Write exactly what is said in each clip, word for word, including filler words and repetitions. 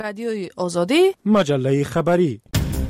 رادیوی آزادی، مجله خبری.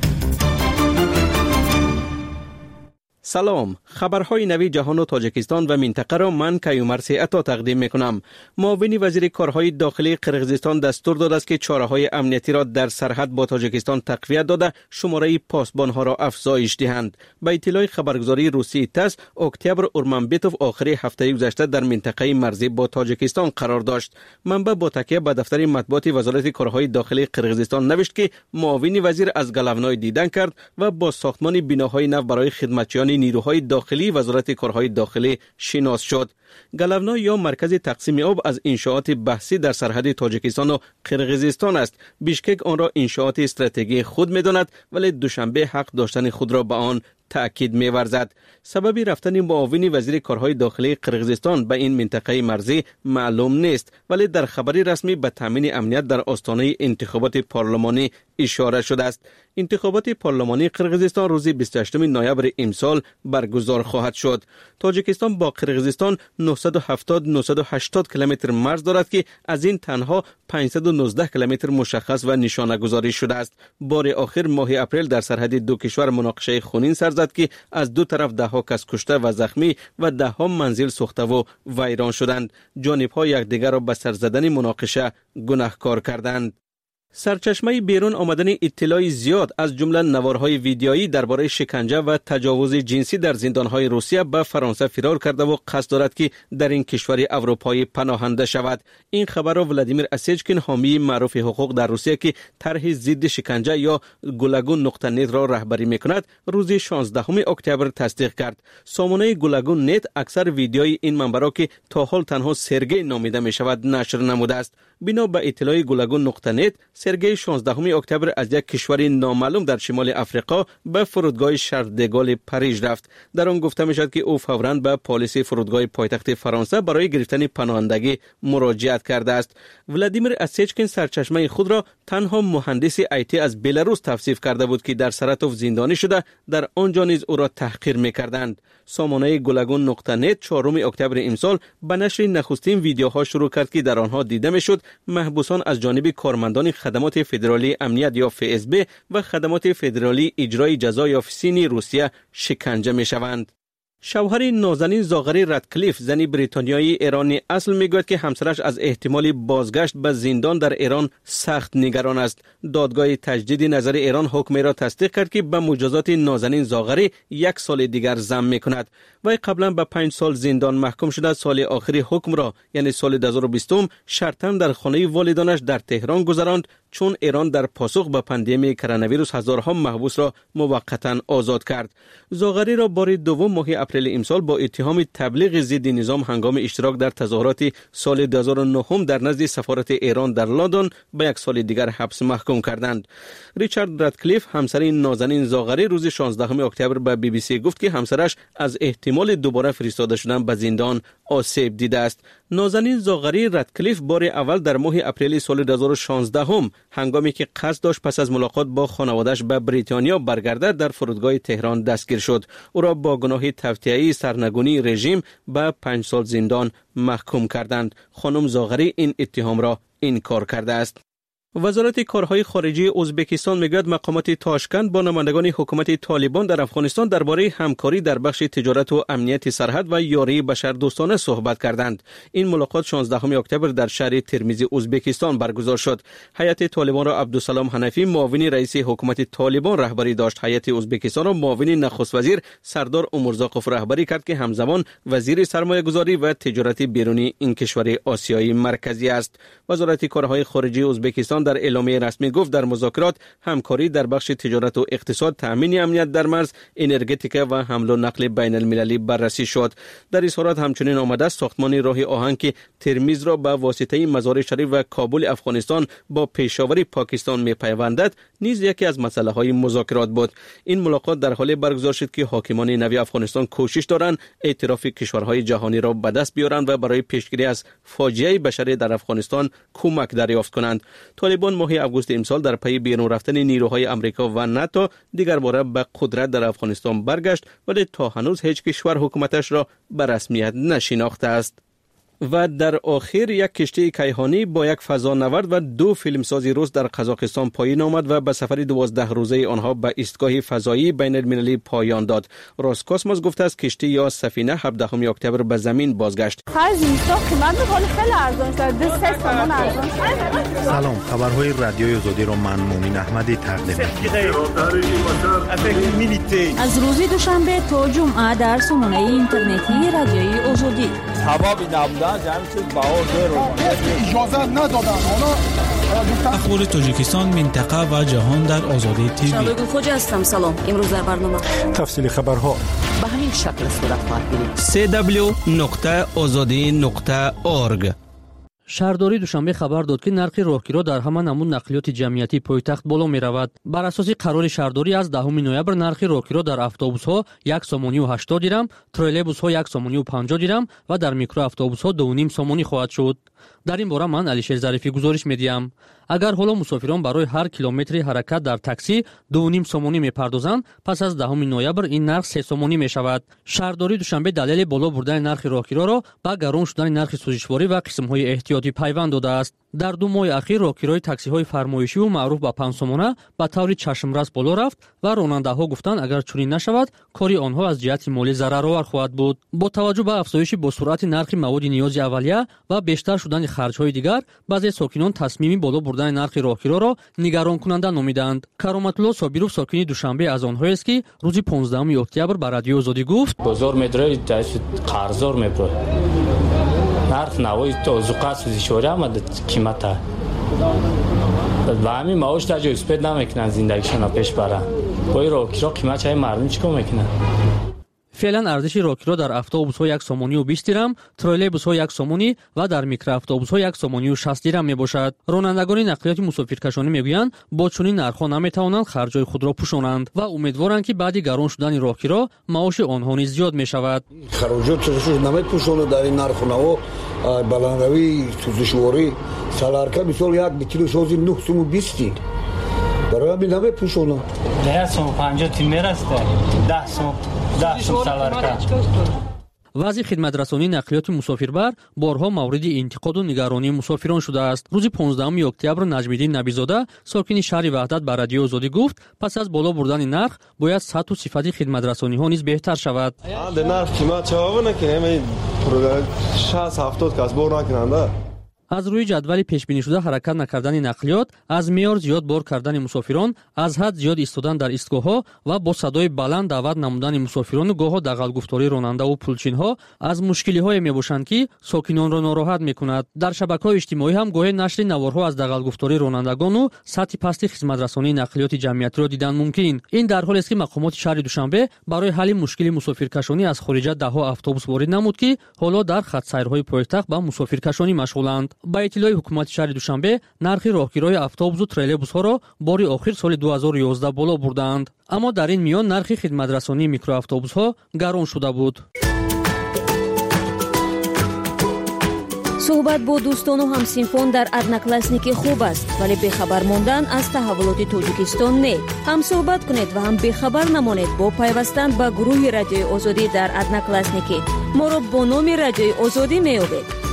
سلام، خبرهای نوی جهان و تاجیکستان و منطقه را من کیومرث عطا تقدیم میکنم. معاون وزیر کارهای داخلی قرقیزستان دستور داده است که چاره‌های امنیتی را در سرحد با تاجیکستان تقویت داده شماره پاسبان‌ها را افزایش دهند. به اطلاع خبرگزاری روسی تاس، اکتبر اورمانبیتوف آخر هفته گذشته در منطقه مرزی با تاجیکستان قرار داشت. منبع با تکیه به دفتر مطبوعات وزارت کارهای داخلی قرقیزستان نوشت که معاون وزیر از گلونای دیدن کرد و با ساختمان بناهای نو برای خدمتچیان نیروهای داخلی وزارت کارهای داخلی شناس شد. گلونا یا مرکز تقسیم آب از انشاءات بحثی در سرحد تاجیکستان و قرقیزستان است. بیشکک آن را انشاءات استراتژیک خود می‌داند، ولی دوشنبه حق داشتن خود را به آن تأکید می‌ورزد. سبب رفتن معاون وزیر کارهای داخلی قرقیزستان به این منطقه مرزی معلوم نیست، ولی در خبری رسمی به تامین امنیت در آستانه انتخابات پارلمانی اشاره شده است. انتخابات پارلمانی قرقیزستان روز بیست و هشتم نوامبر امسال برگزار خواهد شد. تاجیکستان با قرقیزستان نهصد و هفتاد نهصد و هشتاد کیلومتر مرز دارد که از این تنها پانصد و نوزده کیلومتر مشخص و نشانه گذاری شده است. بار آخر ماه اپریل در سرحد دو کشور مناقشه خونین سر زد که از دو طرف ده ها کس کشته و زخمی و ده ها منزل سوخته و ویران شدند. جانب‌ها یکدیگر را به سر زدن مناقشه گناهکار کردند. سرچشمه بیرون آمدن اطلاعی زیاد از جمله نوارهای ویدیویی درباره شکنجه و تجاوز جنسی در زندانهای روسیه به فرانسه فرار کرده و قصد دارد که در این کشور اروپایی پناهنده شود. این خبر را ولادیمیر اسیچکین، حامی معروف حقوق در روسیه که طرح ضد شکنجه یا گولاگون نقطه نت را رهبری میکند، روز شانزدهم اکتبر تصدیق کرد. سامانه گولاگون نت اکثر ویدیوی این منبع را که تا حال تنها سرگئی نامیده می شود نشر نموده است. بنا به اطلاع گولاگون نقطه نت، سرگئی شانزدهم اکتبر از یک کشور نامعلوم در شمال افریقا به فرودگاه شارل دگال پاریژ رفت. در آن گفته می شد که او فوراً به پلیس فرودگاه پایتخت فرانسه برای گرفتن پناهندگی مراجعت کرده است. ولادیمیر اسیچکین سرچشمه خود را تنها مهندس آیتی از بلاروس توصیف کرده بود که در سراتوف زندانی شده، در آنجا نیز او را تحقیر می‌کردند. سامانه گولاگون نقطه نت چهارم اکتبر امسال به نشر نخستین ویدیوها شروع کرد که در آنها دیده میشد محبوسان از جانب کارمندان خدمات فدرالی امنیت یا اف اس بی و خدمات فدرالی اجرای جزا یا فسین روسیه شکنجه میشوند. شوهر نازنین زاغری رادکلیف، زنی بریتانیایی ایرانی اصل، میگوید که همسرش از احتمال بازگشت به زندان در ایران سخت نگران است. دادگاه تجدید نظر ایران حکم را تصدیق کرد که به مجازات نازنین زاغری یک سال دیگر ضم میکند. وی قبلا به پنج سال زندان محکوم شده. سال آخری حکم را یعنی سال دو هزار و بیست شرطاً در خانه والدانش در تهران گذراند، چون ایران در پاسخ به پاندمی کرونا ویروس هزارها محبوس را موقتا آزاد کرد. زاغری را بار دوم ماه اپریل امسال با اتهام تبلیغ ضد نظام هنگام اشتراک در تظاهرات سال دو هزار و نه در نزد سفارت ایران در لندن به یک سال دیگر حبس محکوم کردند. ریچارد رادکلیف، همسر نازنین زاغری، روز شانزدهم اکتبر به بی بی سی گفت که همسرش از احتمال دوباره فرستاده شدن به زندان آسیب دیده است. نازنین زاغری رادکلیف بار اول در ماه اپریل سال دو هزار و شانزده هنگامی که قصد داشت پس از ملاقات با خانواده‌اش به بریتانیا برگردد در فرودگاه تهران دستگیر شد. او را با گناه توطئه سرنگونی رژیم به پنج سال زندان محکوم کردند. خانم زاغری این اتهام را انکار کرده است. وزارت کارهای خارجی ازبکستان میگوید مقامات تاشکند با نمایندگان حکومت طالبان در افغانستان درباره همکاری در بخش تجارت و امنیت سرحد و یاری بشردوستانه صحبت کردند. این ملاقات شانزدهم اکتبر در شهر ترمیز ازبکستان برگزار شد. هیئت طالبان را عبدالسلام حنفی، معاون رئیس حکومت طالبان، رهبری داشت. هیئت ازبکستان را معاون نخست وزیر سردار عمرزاقوف رهبری کرد که همزمان وزیر سرمایه گذاری و تجارت بیرونی این کشور آسیایی مرکزی است. وزارت کارهای خارجی ازبکستان در اعلامیه رسمی گفت در مذاکرات همکاری در بخش تجارت و اقتصاد، تامین امنیت در مرز، انرژتیک و حمل و نقل بین المللی بررسی شد. در این صورت همچنین آمده است ساختمان راه آهن که ترمیز را به واسطه مزار شریف و کابل افغانستان با پیشاور پاکستان میپیوندد نیز یکی از مسئله های مذاکرات بود. این ملاقات در حال برگزار شد که حاکمان نوی افغانستان کوشش دارند اعتراف کشورهای جهانی را به دست بیارند و برای پیشگیری از فاجعه بشری در افغانستان کمک دریافت کنند. طالبان ماه آگوست امسال در پی بیرون رفتن نیروهای آمریکا و ناتو دیگر باره به قدرت در افغانستان برگشت، ولی تا هنوز هیچ کشور حکومتش را به رسمیت نشناخته است. و در آخر یک کشتی کیهانی با یک فضانورد و دو فیلمساز روس در قزاقستان پایین آمد و به سفر دوازده روزه آنها به ایستگاه فضایی بین المللی پایان داد. روسکوسموس گفته است کشتی یا سفینه هفدهم اکتبر به زمین بازگشت. سلام، خبرهای رادیوی آزادی را من مومن احمدی تقدیم می‌کنم. از روز دوشنبه تا جمعه در سامانه اینترنتی رادیوی آزادی. اجازه ندادن اخبار تاجیکستان، منطقه و جهان در آزادی تیوی. شادو خوجا هستم. سلام. امروز در برنامه تفصیل خبرها به همین شکل صورت خواهد گرفت. سی دبلیو نقطه آزادی نقطه اورگ. شهرداری دوشنبه خبر داد که نرخ راهگیرها در همه نمود نقلیات جمعیتی پایتخت بالا می رود. بر اساس قرار شهرداری از دهم نوامبر نرخ راهگیرها در اتوبوس ها یک سومانی و هشتاد درم، تریلیبوس ها یک سومانی و پنجاه درم و در میکرو اتوبوس ها دو و نیم سومانی خواهد شد. در این باره من علیشیر ظریفی گزارش میدیم. اگر حالا مسافران برای هر کیلومتری حرکت در تاکسی دو و نیم سومانی میپردازند، پس از دهم نوامبر این نرخ سه سومانی میشود. شهرداری دوشنبه دلیل بالا بردن نرخ راهگیرها را با گران شدن نرخ سوزشواری و قسم‌های احتیاطی پیوند داده است. در دو ماه اخیر راهگیرهای تاکسی‌های فرمایشی و معروف به پنج سومانه به طور چشمرس بالا رفت و راننده‌ها گفتند اگر چنین نشود کاری آنها از جهت مالی ضررآور خواهد بود. با توجه به افزایش با سرعت نرخ مواد نیاز اولیه و بیشتر شدن خرج‌های دیگر، بعضی ساکنان تصمیمی بالا بردن نرخ راهگیرها را نگران کننده نامیدند. کرامت‌الله صابیروف ساکن دوشنبه از آنهایی است که روز پانزدهم اکتبر به رادیو آزادی گفت: بازار مترو قرضدار مترو نرخ نوای تو زوقات سوزشواری آمده قیمت و همین معاش تا جای اسپید نمیکنن زندگیشون پیش برن. با راهگیرها قیمت چای مردم چیکار میکنن؟ فعلا ارزش راهگیرها در اتوبوس ها یک سومانی و بیست درم، تریلیبوس ها یک سومانی و در میکرو اتوبوس ها یک سومانی و شصت درم می باشد. رانندگان نقلیات مسافرکشانی میگویند با چنین نرخ‌ها نمیتوانند خرج‌های خود را پوشانند و امیدوارند که بعد گران شدن راهگیرها معاش آنها نیز زیاد می شود. خراجات چرا نمیپوشونه در این نرخ‌ها بلندروی سوزشواری سالارکا مثال یک بکیلو سازی نه سوم و بیست برای همین نمیپوشونه. ده سوم و پنجاه تیم میرسته. ده سوم ده سوم سالارکا. وضع خدمترسانی نقلیات مسافربر بارها مورد انتقاد و نگرانی مسافران شده است. روز پانزدهم اکتبر نجمیدین نبیزاده ساکن شهر وحدت به رادیو آزادی گفت پس از بالا بردن نرخ باید سطح و صفت خدمترسانی ها نیز بهتر شود. در نرخ قیمت جواب نکنه همین شصت هفتاد کس بار نکننده. از روی جدول پیش بینی شده حرکت نکردن نقلیات، از معیار زیاد بار کردن مسافران، از حد زیاد ایستادن در ایستگاه‌ها و با صدای بلند دعوت نمودن مسافران و گاه‌ها دغل گفتاری راننده و پولچین‌ها از مشکلی‌های میباشند که ساکنان را ناراحت می‌کند. در شبکه‌های اجتماعی هم گاهی نشر نوارها از دغل گفتاری رانندگان و سطح پست خدمترسانی نقلیات جمعیتی را دیدن ممکن. این در حالی است که مقامات شهر دوشنبه برای حل مشکل مسافرکشانی از خارج ده‌ها اتوبوس وارد نمود که حالا در خط سیرهای پایتخت با مسافرکشانی مشغولند. با اطلاع حکومت شهر دوشنبه نرخ راهگیرهای اتوبوس و تریلیبوس ها را بار آخر سال دو هزار و یازده بالا بردند، اما در این میان نرخ خدمترسانی میکرو اتوبوس ها گران شده بود. صحبت با دوستان و همسینفان در ادناکلاسنیکی خوب است، ولی بخبر ماندن از تحولات تاجیکستان نه. هم صحبت کنید و هم بخبر نمانید با پیوستن به گروه رادیوی آزادی در ادناکلاسنیکی. ما را با نام رادیوی آزادی میابید.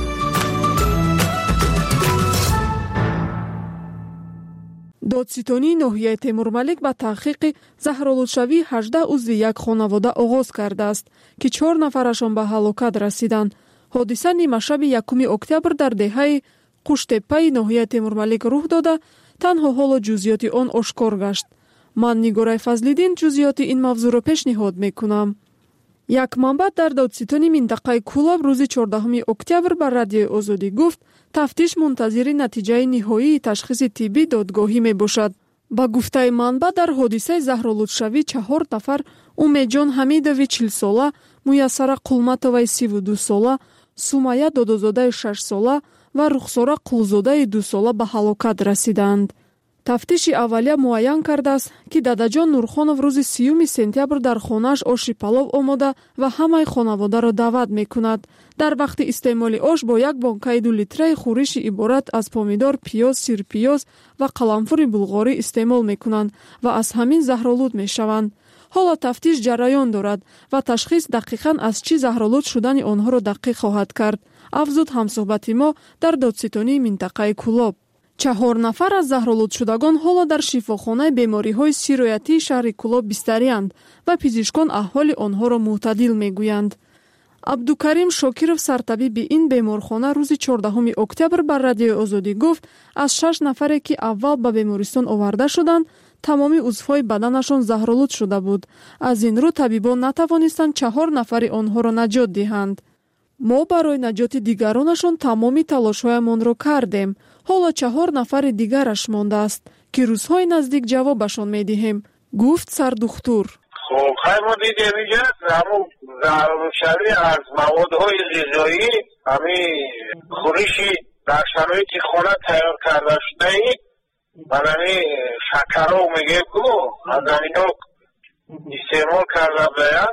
دادستانی ناحیه تیمورملک با تحقیق زهرآلودشوی هجده عضو یک خانواده آغاز کرده است که چهار نفرشان به هلاکت رسیدند. حادثه نیمه شب یکم اکتبر در دهه قوشتپه ناحیه تیمورملک رخ داده، تنها حالا جزئیات آن آشکار گشت. من نیگورای فضلیدین جزئیات این موضوع را پیشنهاد میکنم. یک منبع در دادستانی منطقه کولاب روز چهاردهم اکتبر بر رادیوی آزادی گفت تفتیش منتظر نتیجه نهایی تشخیص طبی دادگاهی می باشد. با گفته منبع در حادثه زهرآلودشوی چهار نفر اومیدجان حمیدوی چهل ساله، میسره قلمتوی سی و دو ساله، سومایه دادازاده شش ساله و رخساره قلزاده دو ساله به هلاکت رسیدند. تفتیش اولیه معین کرده است که داداجان نورخانов روز سیوم سپتامبر در خانه‌اش آش پلو آماده و همه خانواده را دعوت می‌کند. در وقت استعمال آش با یک بانکای دو لیتره خورش عبارت از پامیدار، پیاز، سیر پیاز و قلمفور بلغاری استعمال می‌کنند و از همین زهرآلود می‌شوند. ҳола тафтиш ҷараён дорад ва ташхис дақиқан аз чӣ заҳролуд шудани онҳоро дақиқ хоҳад кард, афзуд ҳамсуҳбати мо дар додситонии минтақаи Кӯлоб. чаҳор нафар аз заҳролудшудагон ҳоло дар шифохонаи бемориҳои сироятии шаҳри Кӯлоб бистарианд ва пизишкон аҳволи онҳоро мӯътадил мегӯянд. абдукарим шокиров, сартабиби ин беморхона, рӯзи чордаҳуми октябр бар Радиои Озодӣ гуфт, аз шаш нафаре, ки аввал ба бемористон оварда шуданд, тамоми узвҳои баданашон заҳролуд шуда буд. аз ин рӯ табибон натавонистанд чаҳор нафари онҳоро наҷот диҳанд. мо барои наҷоти дигаронашон тамоми талошҳоямонро кардем. ҳоло чаҳор нафари дигараш мондааст, ки рӯзҳои наздик ҷавобашон медиҳем, гуфт сардухтур. خب خیلی ما دیدیم اینجا همون ضرورشوی از موادهای غذایی همین خورشی در شرایط خانه تیار کرده شده ای و همین شکرها میگه که از اینا استعمال کرده باید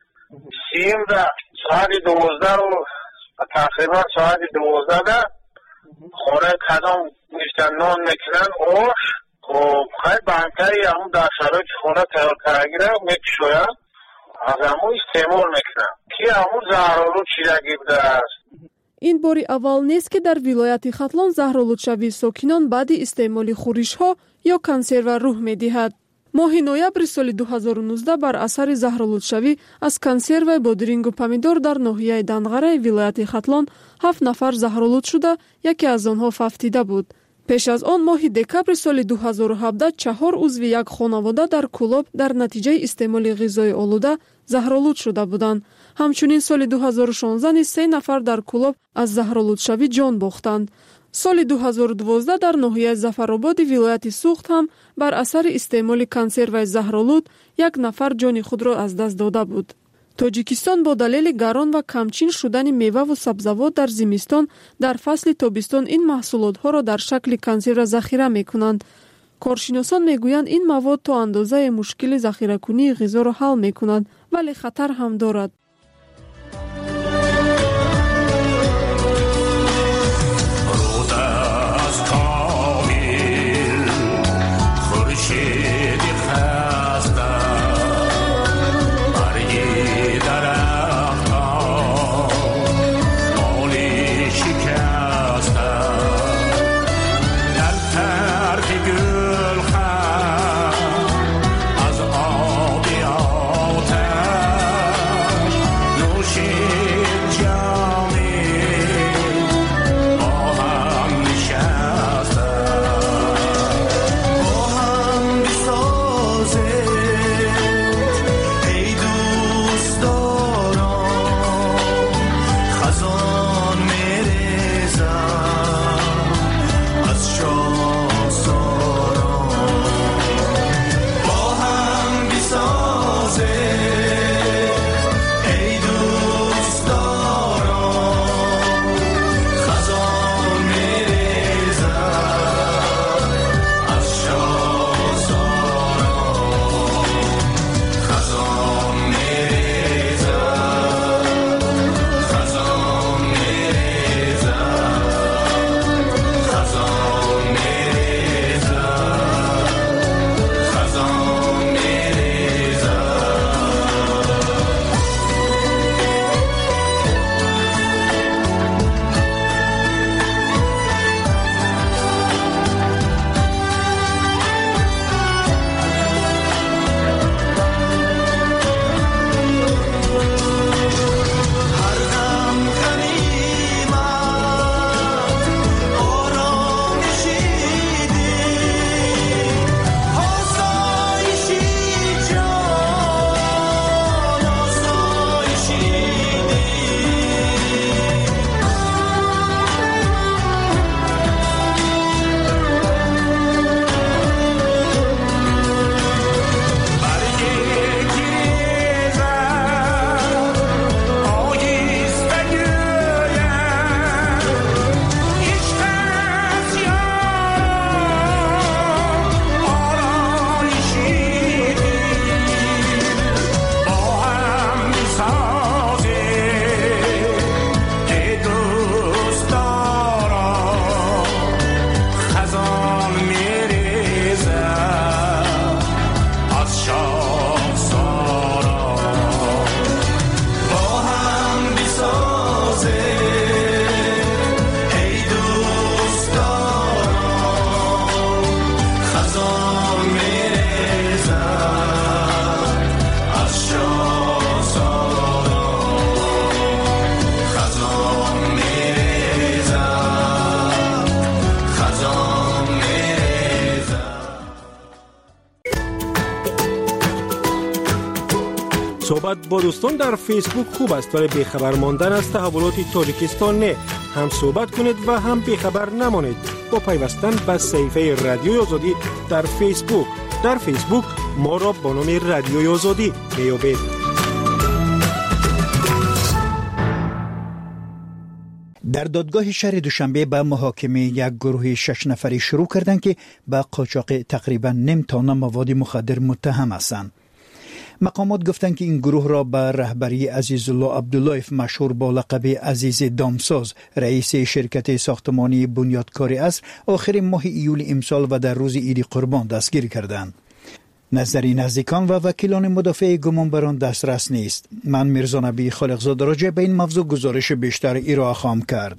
سیم در ساعت دوازده رو تقریبا ساعت دوازده در خانه کدام میشتن نان میکنن آش خب خیلی بانتایی همون در شرایط خونه تیار کرده میکشوید از همون استعمال میکنن که همون زهرالود چیدگی بوده است. این باری اول نیست که در ولایت ختلان زهرالودشوی ساکنان بعد استعمال خورش‌ها یا کنسرو روح میدهد. ماه نوامبر سال دو هزار و نوزده بر اثر زهرالودشوی از کنسرو بادرینگ و پامیدور در ناحیه دنغره ولایت ختلان هفت نفر زهرالود شده، یکی از آنها ففتیده بود. پیش از آن ماه دکبر سال دو هزار و هفده چهار عضو یک خانواده در کولاب در نتیجه استعمال غذای آلوده زهرالود شده بودند. همچنین سال دو هزار و شانزده نیز سه نفر در کولاب از زهرالودشوی جان باختند. سال دو هزار و دوازده در ناحیه ظفرآباد ولایت سوخت هم بر اثر استعمال کنسرو زهرالود یک نفر جان خود را از دست داده بود. توجیکستان با دلیل گران و کمچین شدن میوه و سبزوات در زمستان در فصل تابستان این محصولات ها را در شکل کنسرو ذخیره میکنند. کارشناسان میگویند این مواد تا اندازه مشکل ذخیره کنی غذا را حل میکنند، ولی خطر هم دارد. صحبت با دوستان در فیسبوک خوب است ولی بیخبر ماندن از تحولات تاجیکستان نه. هم صحبت کنید و هم بیخبر نمانید با پیوستن به صفحه رادیوی آزادی در فیسبوک. در فیسبوک ما را با نام رادیوی آزادی میابید. در دادگاه شهر دوشنبه به محاکمه یک گروه شش نفری شروع کردند که به قاچاق تقریبا نیم تن مواد مخدر متهم هستند. مقامات گفتند که این گروه را به رهبری عزیزالله عبداللهیف مشهور با لقب عزیز دامساز رئیس شرکت ساختمانی بنیادکار عصر آخر ماه ایول امسال و در روز عید قربان دستگیر کردند. نظری نزدیکان و وکیلان مدافع گمانبران دسترس نیست. من میرزا نبی خالقزاد راجع به این موضوع گزارش بیشتر ارائه خواهم کرد.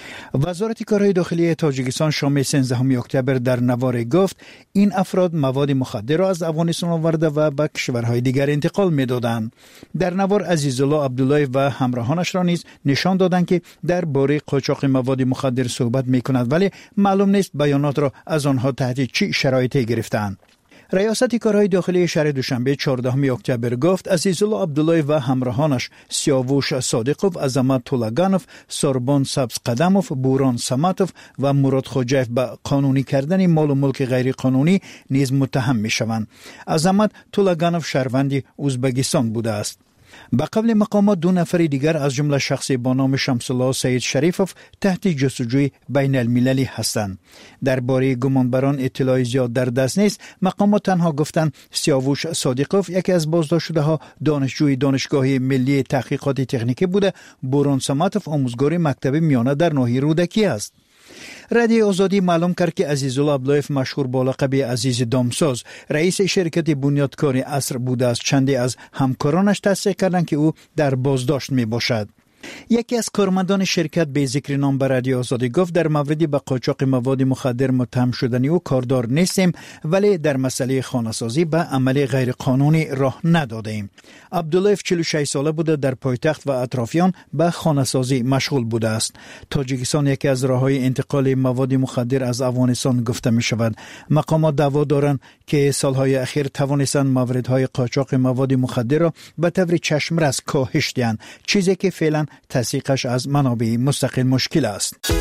وزارت کارهای داخلی تاجیکستان شام سیزدهم اکتبر در نوار گفت این افراد مواد مخدر را از افغانستان آورده و به کشورهای دیگر انتقال می‌دادند. در نوار عزیزالله عبدالله و همراهانش را نیز نشان دادند که در باره قاچاق مواد مخدر صحبت می‌کنند ولی معلوم نیست بیانات را از آنها تحت چه شرایطی گرفتند. ریاست کارهای داخلی شهر دوشنبه چهاردهم اکتبر گفت عزیزالله عبدالله و همراهانش سیاووش صادقوف، عظمت طولگانوف، سربان سبز قدموف، بوران سمتوف و مراد خوجایف به قانونی کردن مال و ملک غیر قانونی نیز متهم می شوند. عظمت طولگانوف شهروند ازبکستان بوده است. به قبل مقامات دو نفر دیگر از جمله شخصی با نام شمس الله سید شریفوف تحت جستجوی بین المللی هستند. درباره گمانبران اطلاعی زیاد در دست نیست. مقامات تنها گفتند سیاووش صادقوف یکی از بازداشت شده ها دانشجوی دانشگاه ملی تحقیقات تکنیکی بوده. بوران سمتوف آموزگار مکتب میانه در ناحیه رودکی است. رادیو آزادی معلوم کرد که عزیزالله عبداللهیف مشهور با لقب عزیز دامساز رئیس شرکت بنیادکار عصر بوده است. چندی از همکارانش تصدیق کردند که او در بازداشت می باشد. یکی از کارمندان شرکت به ذکر نام به رادیو آزادی گفت در مورد به قاچاق مواد مخدر متهم شدنی او کاردار نیستیم ولی در مسئله خانه‌سازی به عمل غیر قانونی راه ندادیم. عبداللهیف چهل و شش ساله بوده در پایتخت و اطرافیان به خانه‌سازی مشغول بوده است. تاجیکستان یکی از راه‌های انتقال مواد مخدر از افغانستان گفته می شود. مقامات دعوا دارند که سالهای اخیر توانستند مواردهای قاچاق مواد مخدر را به طور چشمرس کاهش دهند، چیزی که فعلا تصدیقش از منابع مستقل مشکل است.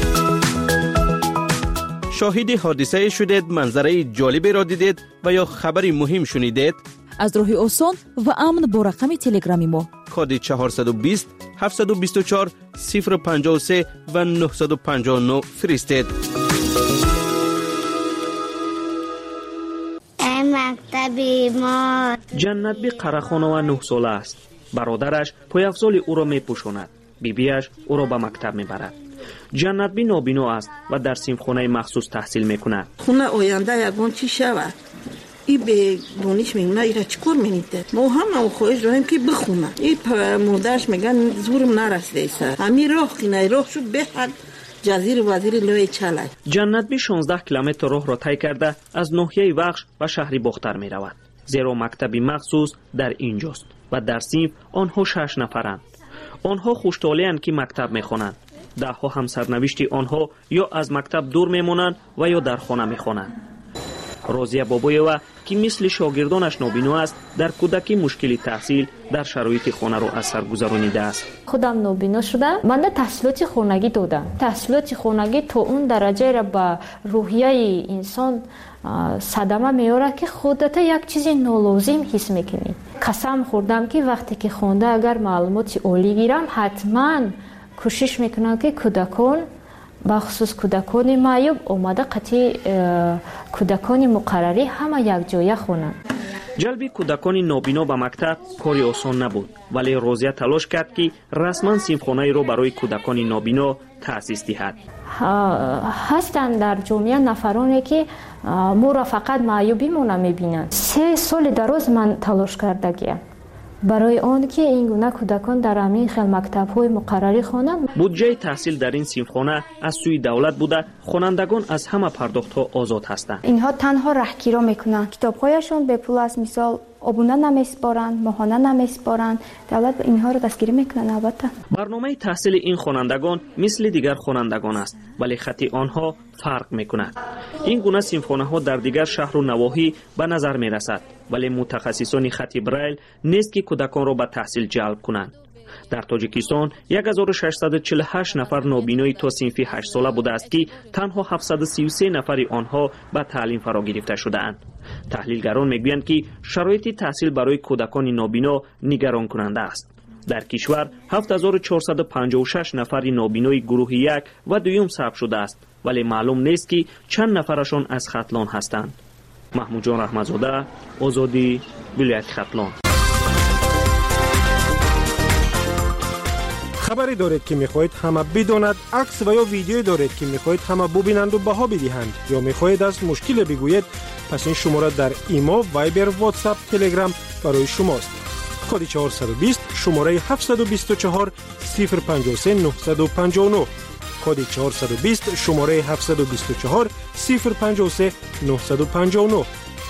شاهد حادثه شدید، منظره جالبی را دیدید و یا خبری مهم شنیدید؟ از راه آسان و امن با رقم تلگرامی ما کد چهارصد و بیست هفتصد و بیست و چهار صفر پنجاه و سه و نهصد و پنجاه و نه فرستید. مکتبی ما جنتبی قرخانه و نه ساله است. برادرش پایافزال او را می پوشاند. بیبیش او را به مکتب می برد. جنتبی نابینا است و در صنفخانه مخصوص تحصیل می کند. خونه آینده یگان چی شود؟ این به دانش میمونه ایره چکار مینیده؟ ما هم او خواهش داریم که بخونه. این مادرش میگن زورم نرسیده ایسا. همین راه خینه راه شد به حد جزیر وزیر لوی چله. جنتبی شانزده کیلومتر راه را طی کرده از ناحیه وخش و شهری باختر می رود. زیرا مکتبی مخصوص در اینجاست و در صنف آنها شش نفرند. آنها خوشحالند که مکتب میخوانند. ده ها هم سرنوشت آنها یا از مکتب دور میمانند و یا در خانه میخوانند. راضیه بابایوه که مثل شاگردانش نابینا است در کودکی مشکلی تحصیل در شرایط خانه را از سر گذرانیده است. خودم نابینا شدم. من در تحصیلات خانگی دادم. تحصیلات خانگی تا اون درجه را به روحیه انسان صدمه میاره که خودت یک چیز نالازم حس میکنی. قسم خوردم که وقتی که خونده اگر معلومات عالی گیرم حتما کوشش میکنم که کودکان بخصوص کودکان معیوب اومده قطعی کودکان مقرری همه یک جایه خونن. جلب کودکان نابینا به مکتب کاری آسان نبود ولی راضیه تلاش کرد که رسما صنفخانه را برای کودکان نابینا تأسیس دهد. هستند در جامعه نفرانی که ما را فقط معیوبی ما نمیبینند. سه سال دراز من تلاش کردگیم برای آن که این گونه کودکان در همین خیل مکتب‌های مقرری خوانند. بودجه تحصیل در این صنفخانه از سوی دولت بوده، خوانندگان از همه پرداخت‌ها آزاد هستند. اینها تنها راهگیری میکنند. کتاب‌هایشان به پول است، مثال آبونه نمیسپارند، ماهانه نمیسپارند. دولت اینها را دستگیری میکنه. البته برنامه تحصیل این خوانندگان مثل دیگر خوانندگان است، ولی خط آنها فرق میکند. این گونه صنفخانه‌ها در دیگر شهر و نواحی به نظر میرسد، ولی متخصصان خط بریل نیست که کودکان را به تحصیل جلب کنند. در تاجیکستان یک هزار و ششصد و چهل و هشت نفر نابینای تا صنف هشت ساله بوده است که تنها هفتصد و سی و سه نفر آنها به تعلیم فرا گرفته شده‌اند. تحلیلگران میگویند که شرایط تحصیل برای کودکان نابینا نگران کننده است. در کشور هفت هزار و چهارصد و پنجاه و شش نفر نابینای گروه یک و دوم ثبت شده است، ولی معلوم نیست که چند نفرشان از ختلان هستند. محمود جان رحمتزاده، آزادی، ولایت ختلان. خبری دارید که میخواهید همه بداند، عکس و یا ویدیویی دارید که میخواهید همه ببینند و بها بدهند، یا میخواهید از مشکل بگویید، پس این شماره در ایما، وایبر، واتساپ، تلگرام برای شماست. کد چهارصد و بیست شماره هفتصد و بیست و چهار صفر پنجاه و سه نهصد و پنجاه و نه. کد چهارصد و بیست شماره هفتصد و بیست و چهار صفر پنجاه و سه نهصد و پنجاه و نه.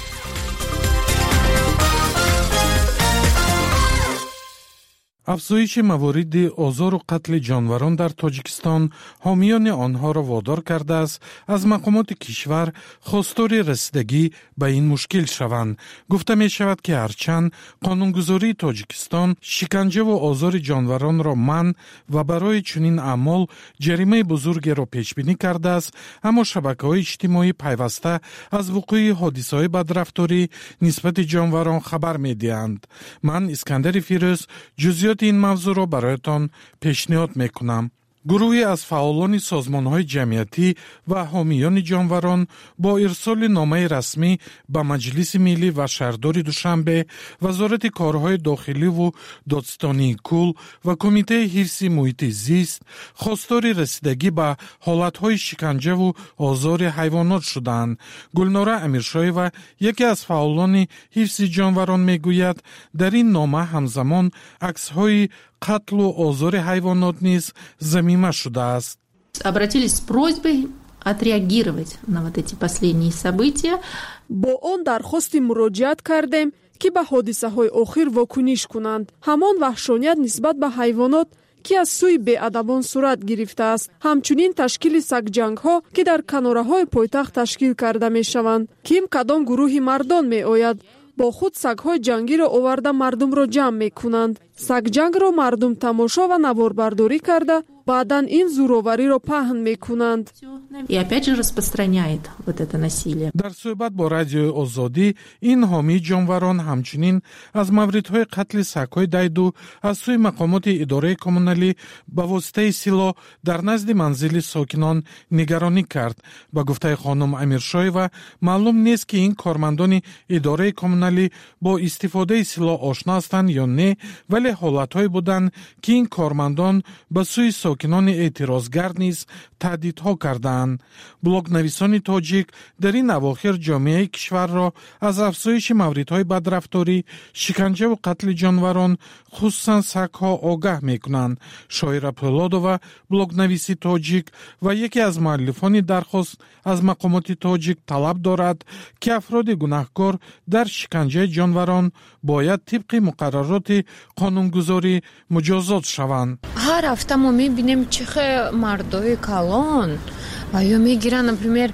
افزایش موارد آزار و قتل جانوران در تاجیکستان حامیان آنها را وادار کرده است از مقامات کشور خواستار رسیدگی به این مشکل شوند. گفته می شود که هرچند قانونگذاری تاجیکستان شکنجه و آزار جانوران را منع و برای چنین اعمال جریمه بزرگی را پیش بینی کرده است، اما شبکه‌های اجتماعی پیوسته از وقوع حادثه‌های بدرفتاری نسبت جانوران خبر می‌دهند. من اسکندر فیروز جزئیات این موضوع را برایتان پیشنهاد میکنم. گروهی از فعالان سازمان‌های جمعیتی و حامیان جانوران با ارسال نامه رسمی به مجلس ملی و شهرداری دوشنبه، وزارت کارهای داخلی و دادستانی کل و کمیته حفظ محیط زیست خواستار رسیدگی به حالت‌های شکنجه و آزار حیوانات شدند. گلناره امیرشایی‌وا یکی از فعالان حفظ جانوران میگوید در این نامه همزمان عکس‌های قتل و آزار حیوانات نیز ضمیمه شده است. Обратились с просьбой отреагировать на вот эти последние события. با آن درخواستی مراجعت کردیم که به حادثه‌های اخیر واکنش کنند. همان وحشانیت نسبت به حیوانات که از سوی بی‌ادبان صورت گرفته است، همچنین تشکیل سگجنگ‌ها که در کناره‌های پایتخت تشکیل کرده می‌شوند. کیم کدام گروهی مردان می‌آید با خود سگ‌های جنگی را آورده مردم را جمع می‌کنند. سگجنگ را مردم تماشا و نواربرداری کرده بعداً این زوراوری را پهن می‌کنند. И опять же распространяет вот это насилие. در صحبت با رادیو آزادی این حامی جانوران همچنین از موردهای قتل سگ‌های دیدو از سوی مقامات اداره کمونالی به واسطه سلاح در نزد منزل ساکنان نگرانی کرد. با گفته خانم امیرشایی‌وا معلوم نیست که این کارمندان اداره کمونالی با استفاده سلاح آشنا هستند یا نه، ولی حالت‌های بودند که این کارمندان به سوی ساکنان اعتراضگر نیز تهدیدها کردند. بلاگ نویسان تاجیک در این اواخر جامعه کشور را از افزایش موردهای بدرفتاری، شکنجه و قتل جانوران خصوصا سگ‌ها آگاه می‌کنند. شاعر پولادووا بلاگ نویسی تاجیک و یکی از مؤلفان درخواست از مقامات تاجیک طلب دارد که افراد گناهکار در شکنجه جانوران باید طبق مقررات قانونگذاری مجازات شوند. هر هفته ما می‌بینیم چه مردای کلان و یا میگیرن например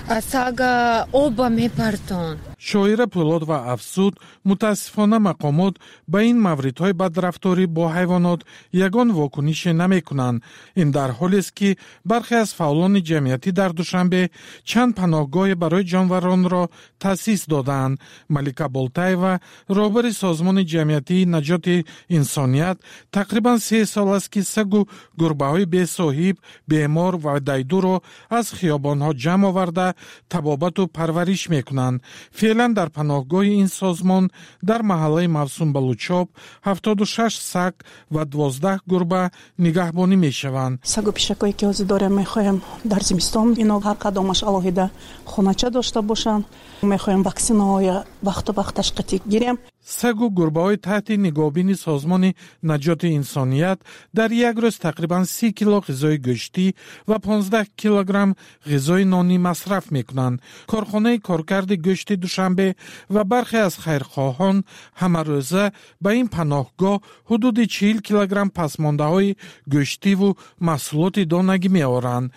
سگ آب میپرتون. شاعر پولادووا افزود متاسفانه مقامات به این موردهای بدرفتاری با حیوانات یگان واکنش نمی کنند. این در حالی است که برخی از فعالان جمعیتی در دوشنبه چند پناهگاه برای جانوران را تأسیس دادند. ملیکا بولتایوا رهبر سازمان جمعیتی نجات انسانیت تقریبا سه سال است که سگ و گربه‌های بی صاحب، بیمار و دیدو را از خیابان‌ها جمع آورده تبابت و پرورش می‌کنند. فعلا در پناهگاه این سازمان در محله موسوم بلوچاب هفتاد و شش سگ و دوازده گربه نگهبانی می شوند. سگ و پیشکایی که از داریم میخوایم در زمستان اینا هر کدامش علاوه خونچه داشته باشن. میخوایم واکسن های وقت و وقت تشخیص گیریم. سگ و گربه های تحت نگهبانی سازمان نجات انسانیت در یک روز تقریبا سی کیلو غذای گوشتی و پانزده کیلوگرم غذای نانی مصرف میکنند. کارخانه کارکرد گوشت دوشنبه و برخی از خیرخواهان همه روزه به این پناهگاه حدود چهل کیلوگرم پسمانده های گوشتی و محصولات دانگی می آورند.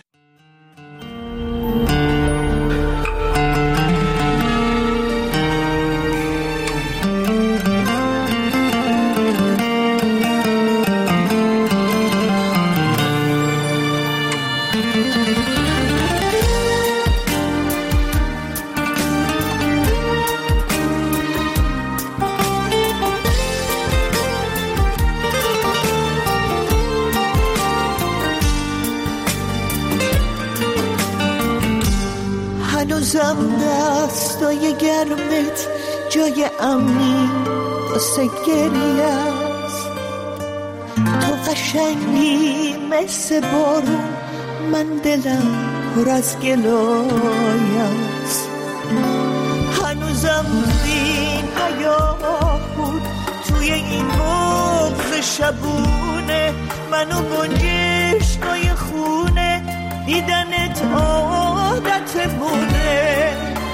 هنوزم دستای گرمت جای امنی واسه گریه است. تو قشنگی مثل بارون، من دلم پر از گلای است. هنوزم این حیاه بود توی این بغض شبونه، منو گنجشکای خونه دیدنت عادت بونه.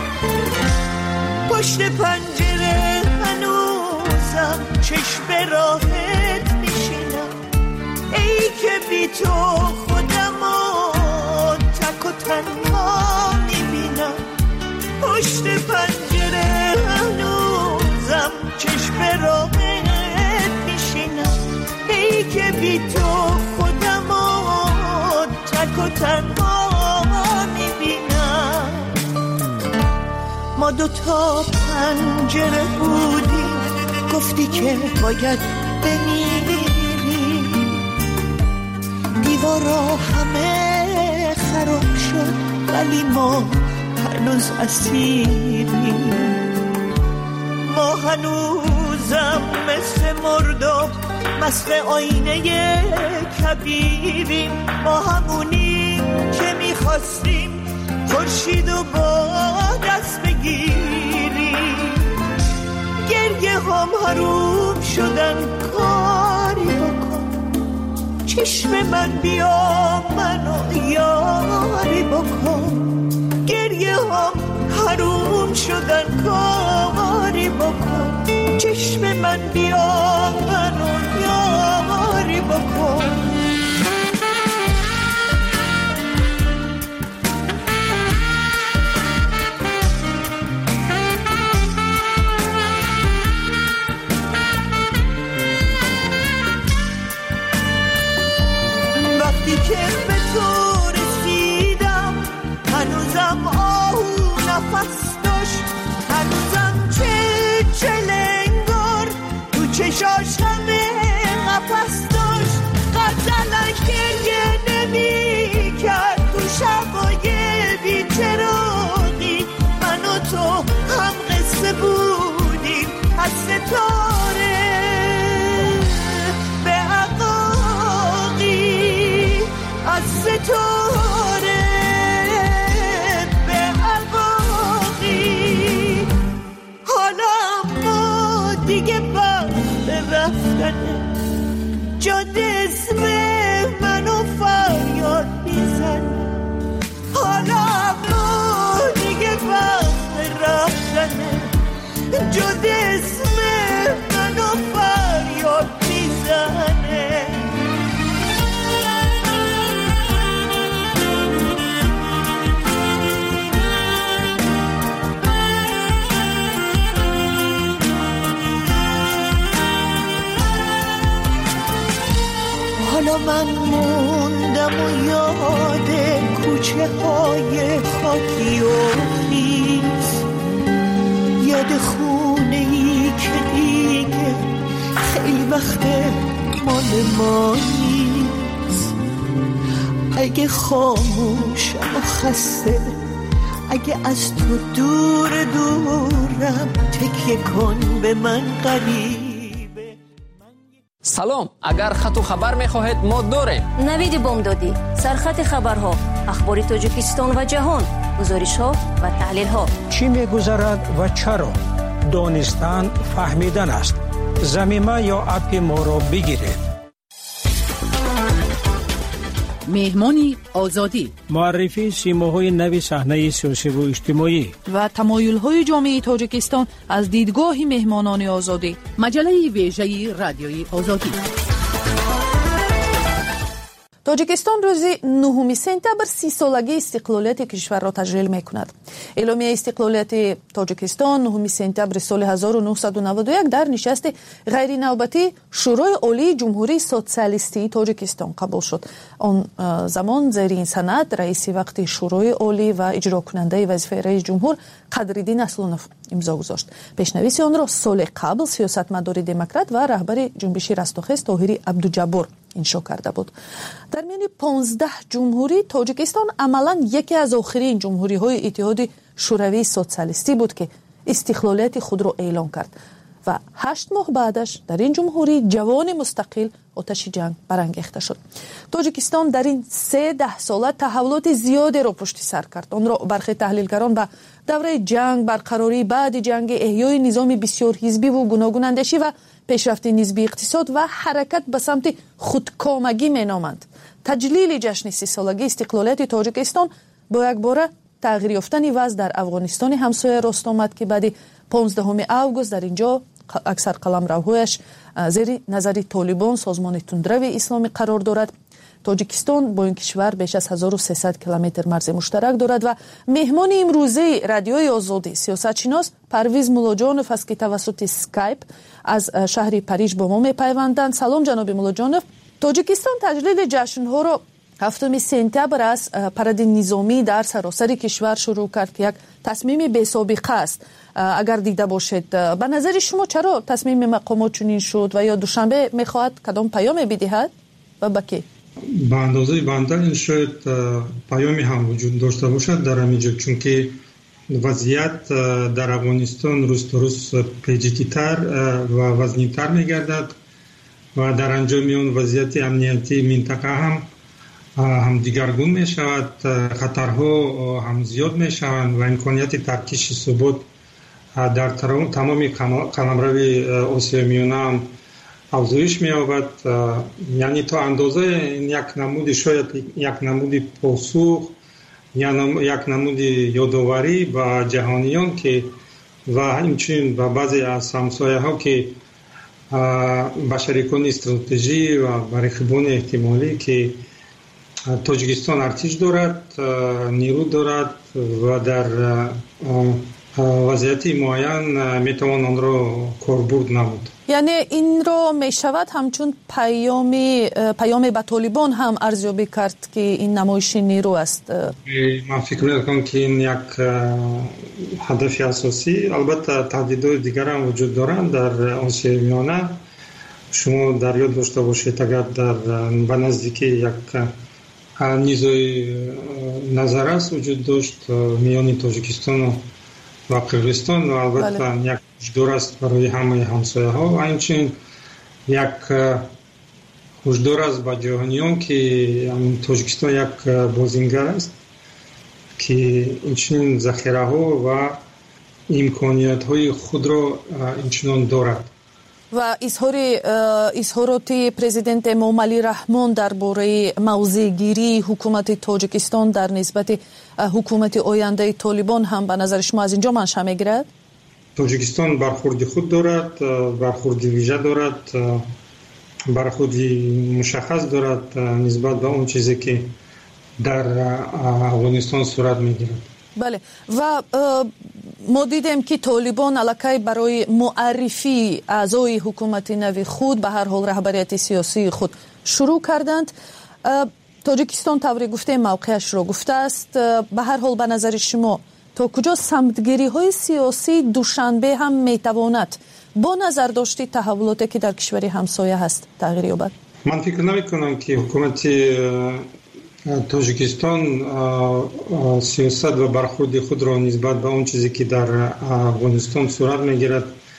پشت پنجره هنوزم چشم راحت میشینم، ای که بی تو خودمو تک و تنها میبینم. پشت پنجره هنوزم چشم راحت میشینم، ای که بی تو خودمو تک و تنها میبینم. ما دوتا پنجره بودیم، گفتی که باید بمیری. دیوارا همه خراب شد ولی ما هنوز اسیریم. ما هنوزم مثل مردم مست آینه کبیریم. ما همونیم که میخواستیم خورشید و با دست بگیریم. گریه هم حروم شدن، کاری بکن چشم من بیا منو یاری بکن. گریه هم حروم شدن، کاری بکن چشم من بیا منو یاری بکن. وقتی که به تو رسیدم هنوزم آهو نفس داشت، هنوزم چه چلنگار تو چشاش همه نفس داشت. غزلش گریه نمی کرد تو شبای بی‌چراغی. من و تو هم قصه بودیم از ستاره به عقاقی، از ستاره به عقاقی. حالا ما دیگه وقت رفتنه، جاده اسم منو فریاد میزنه. حالا ما دیگه وقت رفتنه، جاده اسم منو فریاد میزنه. حالا من موندم و یاد کوچه های خاکی و خیز، یاد خونه ای که دیگه خیلی وقت مال ما نیست. اگه خاموشم و خسته، اگه از تو دور دور نکن به من قریب. سلام، اگر خط و خبر می‌خواهید ما داریم. نوید بامدادی، سرخط خبرها، اخبار تاجیکستان و جهان، گزارش‌ها و تحلیل‌ها. چی می‌گذرد و چرا؟ دانستن فهمیدن است. زمینه یا اپ ما را بگیرید. مهمانی آزادی، معرفی سیماهای نوی صحنه سیاسی و اجتماعی و تمایل‌های جامعه تاجیکستان از دیدگاه مهمانان آزادی. مجله ویژه رادیوی آزادی. تاجیکستان روزی نهم سپتامبر سی سالگی استقلالیت کشور را تجلیل می‌کند. اعلامیه استقلالیت تاجیکستان نهم سپتامبر سال هزار و نهصد و نود و یک در نشست غیر نوبتی شورای عالی جمهوری سوسیالیستی تاجیکستان قبول شد. آن زمان زیر این سند رئیس وقت شورای عالی و اجرا کننده وظیفه رئیس جمهور قدرالدین اصلانوف امضا گذاشت. پیشنویس آن را سال قبل سیاستمدار دموکرات و رهبر جنبش رستاخیز طاهری عبدالجبار انشا کرده بود. در میان پانزده جمهوری تاجیکستان عملاً یکی از آخرین جمهوری های اتحاد شوروی سوسیالیستی بود که استقلالیت خود را اعلام کرد و هشت ماه بعدش در این جمهوری جوان مستقل آتش جنگ برانگیخته شد. تاجیکستان در این سه ده ساله تحولات زیادی را پشت سر کرد. آن را برخی تحلیلگران به دوره جنگ، برقراری بعد جنگ، احیای نظام بسیار حزبی و گوناگون اندیشی و پیشرفت نسبی اقتصاد و حرکت به سمت خودکامگی مینامند. تجلیل جشن سی سالگی استقلالیت تاجیکستان با یک باره تغییر یافتن وضع در افغانستان همسایه راست آمد که بعد پانزدهم آگوست در اینجا اکثر قلمروهایش زیر نظر طالبان سازمان تندرو اسلامی قرار دارد. تاجیکستان با این کشور بیش از هزار و سیصد کیلومتر مرز مشترک دارد و مهمان امروزی رادیوی آزادی سیاستشناس پرویز مولاجانوف است که توسط اسکایپ از شهر پاریژ با ما میپیوندند. سلام جناب مولاجانوف. تاجیکستان تجلیل جشن‌ها را هفتم سپتامبر از پرد نظامی در سراسر کشور شروع کرد که یک تصمیم بی سابقه است. اگر دیده باشید به نظر شما چرا تصمیم مقامات چنین شد و یا دوشنبه میخواهد کدام پیام بدهد و به کی؟ به اندازه بنده این شاید پیامی هم وجود داشته باشد در همینجا، چون که وضعیت در افغانستان روز تا روز پیچیده‌تر و وزنی‌تر می‌گردد و در انجام اون وضعیت امنیتی منطقه هم هم دیگرگون می‌شود، خطرها هم زیاد می‌شوند و امکانیت ترکیش ثبات در تمام قلمروی آسیای میانه هم افزایش می‌یابد. یعنی تا اندازه یک نمود شاید یک نمود پاسخ یا یک نمود یادآوری به جهانیان که و همچنین به بعضی از همسایه‌ها که به شریکان استراتژی و به رقیبان احتمالی که تاجیکستان ارتش دارد، نیرو دارد و در وضعیت معین میتوان آن را کاربرد نمود. یعنی این رو میشود همچون پیامی پیام به طالبان هم ارزیابی کرد که این نمایش نیرو است. من فکر میکنم که این یک هدف اساسی. البته تهدیدهای دیگر هم وجود دارند در آسیای میانه. شما در یاد داشته باشید اگر در به نزدیکی یک نیزوی نظر است وجود داشت میان تاجیکستان و قرقیزستان و البته بله. یک هشدار است برای همه همسایه ها و همچنین یک هشدار است به جهانیان که تاجیکستان یک بازینگر است که اینچنین ذخیره ها و امکانیت های خود را اینچنان دارد. و اظهار اظهارات پرزیدنت امام علی رحمان درباره موضع‌گیری حکومت تاجیکستان در نسبت حکومت آینده طالبان هم به نظر شما از اینجا منشأ می‌گیرد؟ تاجیکستان برخورد خود دارد، برخورد ویژه دارد، برخورد مشخص دارد نسبت به اون چیزی که در افغانستان صورت می‌گیرد. بله و ما دیدیم که طالبان علاقه برای معرفی اعضای حکومت نوی خود به هر حال رهبریت سیاسی خود شروع کردند. تاجیکستان طوری گفته موقعش را گفته است. به هر حال به نظر شما تا کجا سمتگیری های سیاسی دوشنبه هم میتواند با نظر داشتی تحولاتی که در کشور همسایه هست تغییر یابد؟ من فکر نمی کنم که حکومت تاجیکستان سیاست و برخورد خود را نسبت به اون چیزی که در افغانستان صورت میگیرد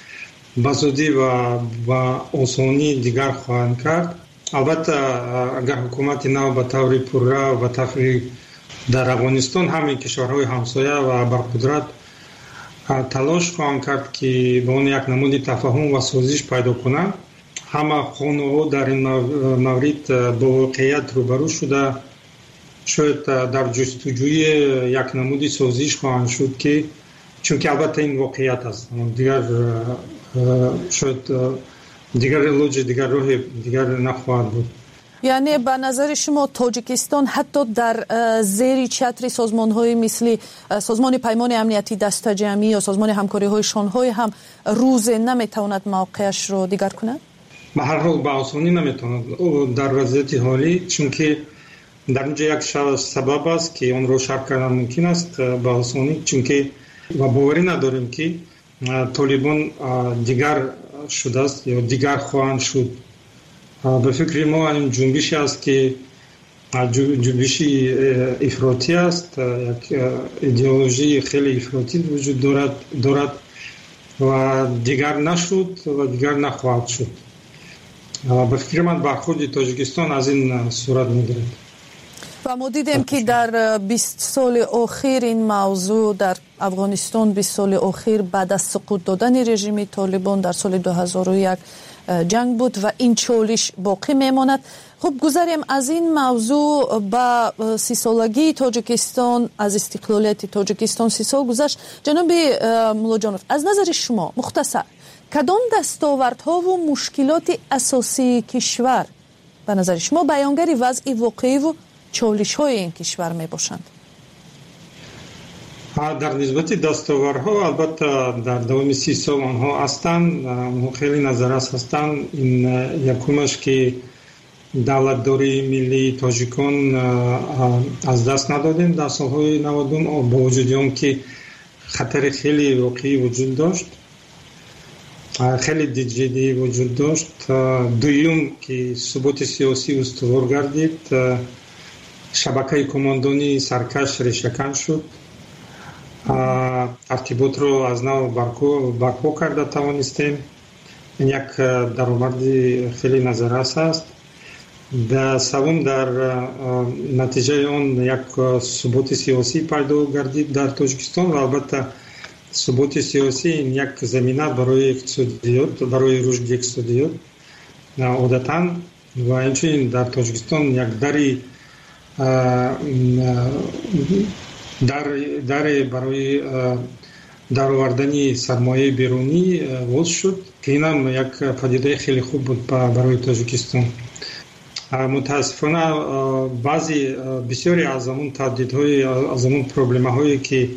بازودی و با آسانی دیگر خواهند کرد. البته اگر حکومت نو به طور پررو و تفریق در افغانستان همین کشورهای همسایه و برقدرت تلاش خواهند کرد که با اون یک نمود تفاهم و سازش پیدا کنند. همه خانه‌ها در این مورد با واقعیت روبرو شده، شاید در جستجوی یک نمود سازش خواهند شد که چون که البته این واقعیت است، دیگر شاید دیگر علاج دیگر راه دیگر نخواهد بود. یعنی به نظر شما تاجیکستان حتی در زیر چتر سازمان‌های مثل سازمان پیمان امنیتی دست جمعی یا سازمان همکاری‌های شانگهای هم روز نمیتواند موقعش رو دیگر کند؟ به هر حال به آسانی نمیتواند در وضعیت حالی، چون که در اینجا یک سبب است که اون رو شرح کردن ممکن است به آسانی، چون که و باوری نداریم که طالبان دیگر شده است یا دیگر خواهند شد. به فکر ما این جنبشی است که جنبشی افراطی است، یک ایدئولوژی خیلی افراطی وجود دارد دارد و دیگر نشد و دیگر نخواهد شد. به فکر من برخورد تاجیکستان از این صورت میگیرد. و ما دیدیم که در بیست سال اخیر این موضوع در افغانستان بیست سال اخیر بعد از سقوط دادن رژیم طالبان در سال دو هزار و یک جنگ بود و این چالش باقی میماند. خب گذاریم از این موضوع به سی سالگی تاجیکستان، از استقلالیت تاجیکستان سی سال گذشت. جناب مولاجانوف، از نظر شما مختصر کدام دستاوردها و مشکلات اساسی کشور به نظر شما بیانگر وضع واقعی و چالش های این کشور می باشند؟ در نسبت دستاوردها البته در دوام سی سال آنها هستند، خیلی نظرس هستند. این یکمش که دولتداری ملی تاجیکان از دست ندادیم در سالهای نود با وجود آن که خطر خیلی واقعی وجود داشت، خیلی جدی وجود داشت. دویم که ثبات سیاسی استوار گردید، شبکه کماندانی سرکش ریشه‌کن شد، ترتیبات رو از نو برپا کرده توانستیم. این یک درآمد خیلی نظررس است. در سوم در نتیجه آن یک ثبات سیاسی پیدا گردید در تاجیکستان و البته ثبات سیاسی این یک زمینه برای اقتصادیات، برای رشد اقتصادیات عادتاً و اینچنین در تاجیکستان یک دری در در برای درآوردن سرمایه بیرونی باز شد که این هم یک پدیده خیلی خوب بود برای تاجیکستان. متاسفانه بعضی بسیاری از اون تهدیدهای، از اون پروبلم‌هایی که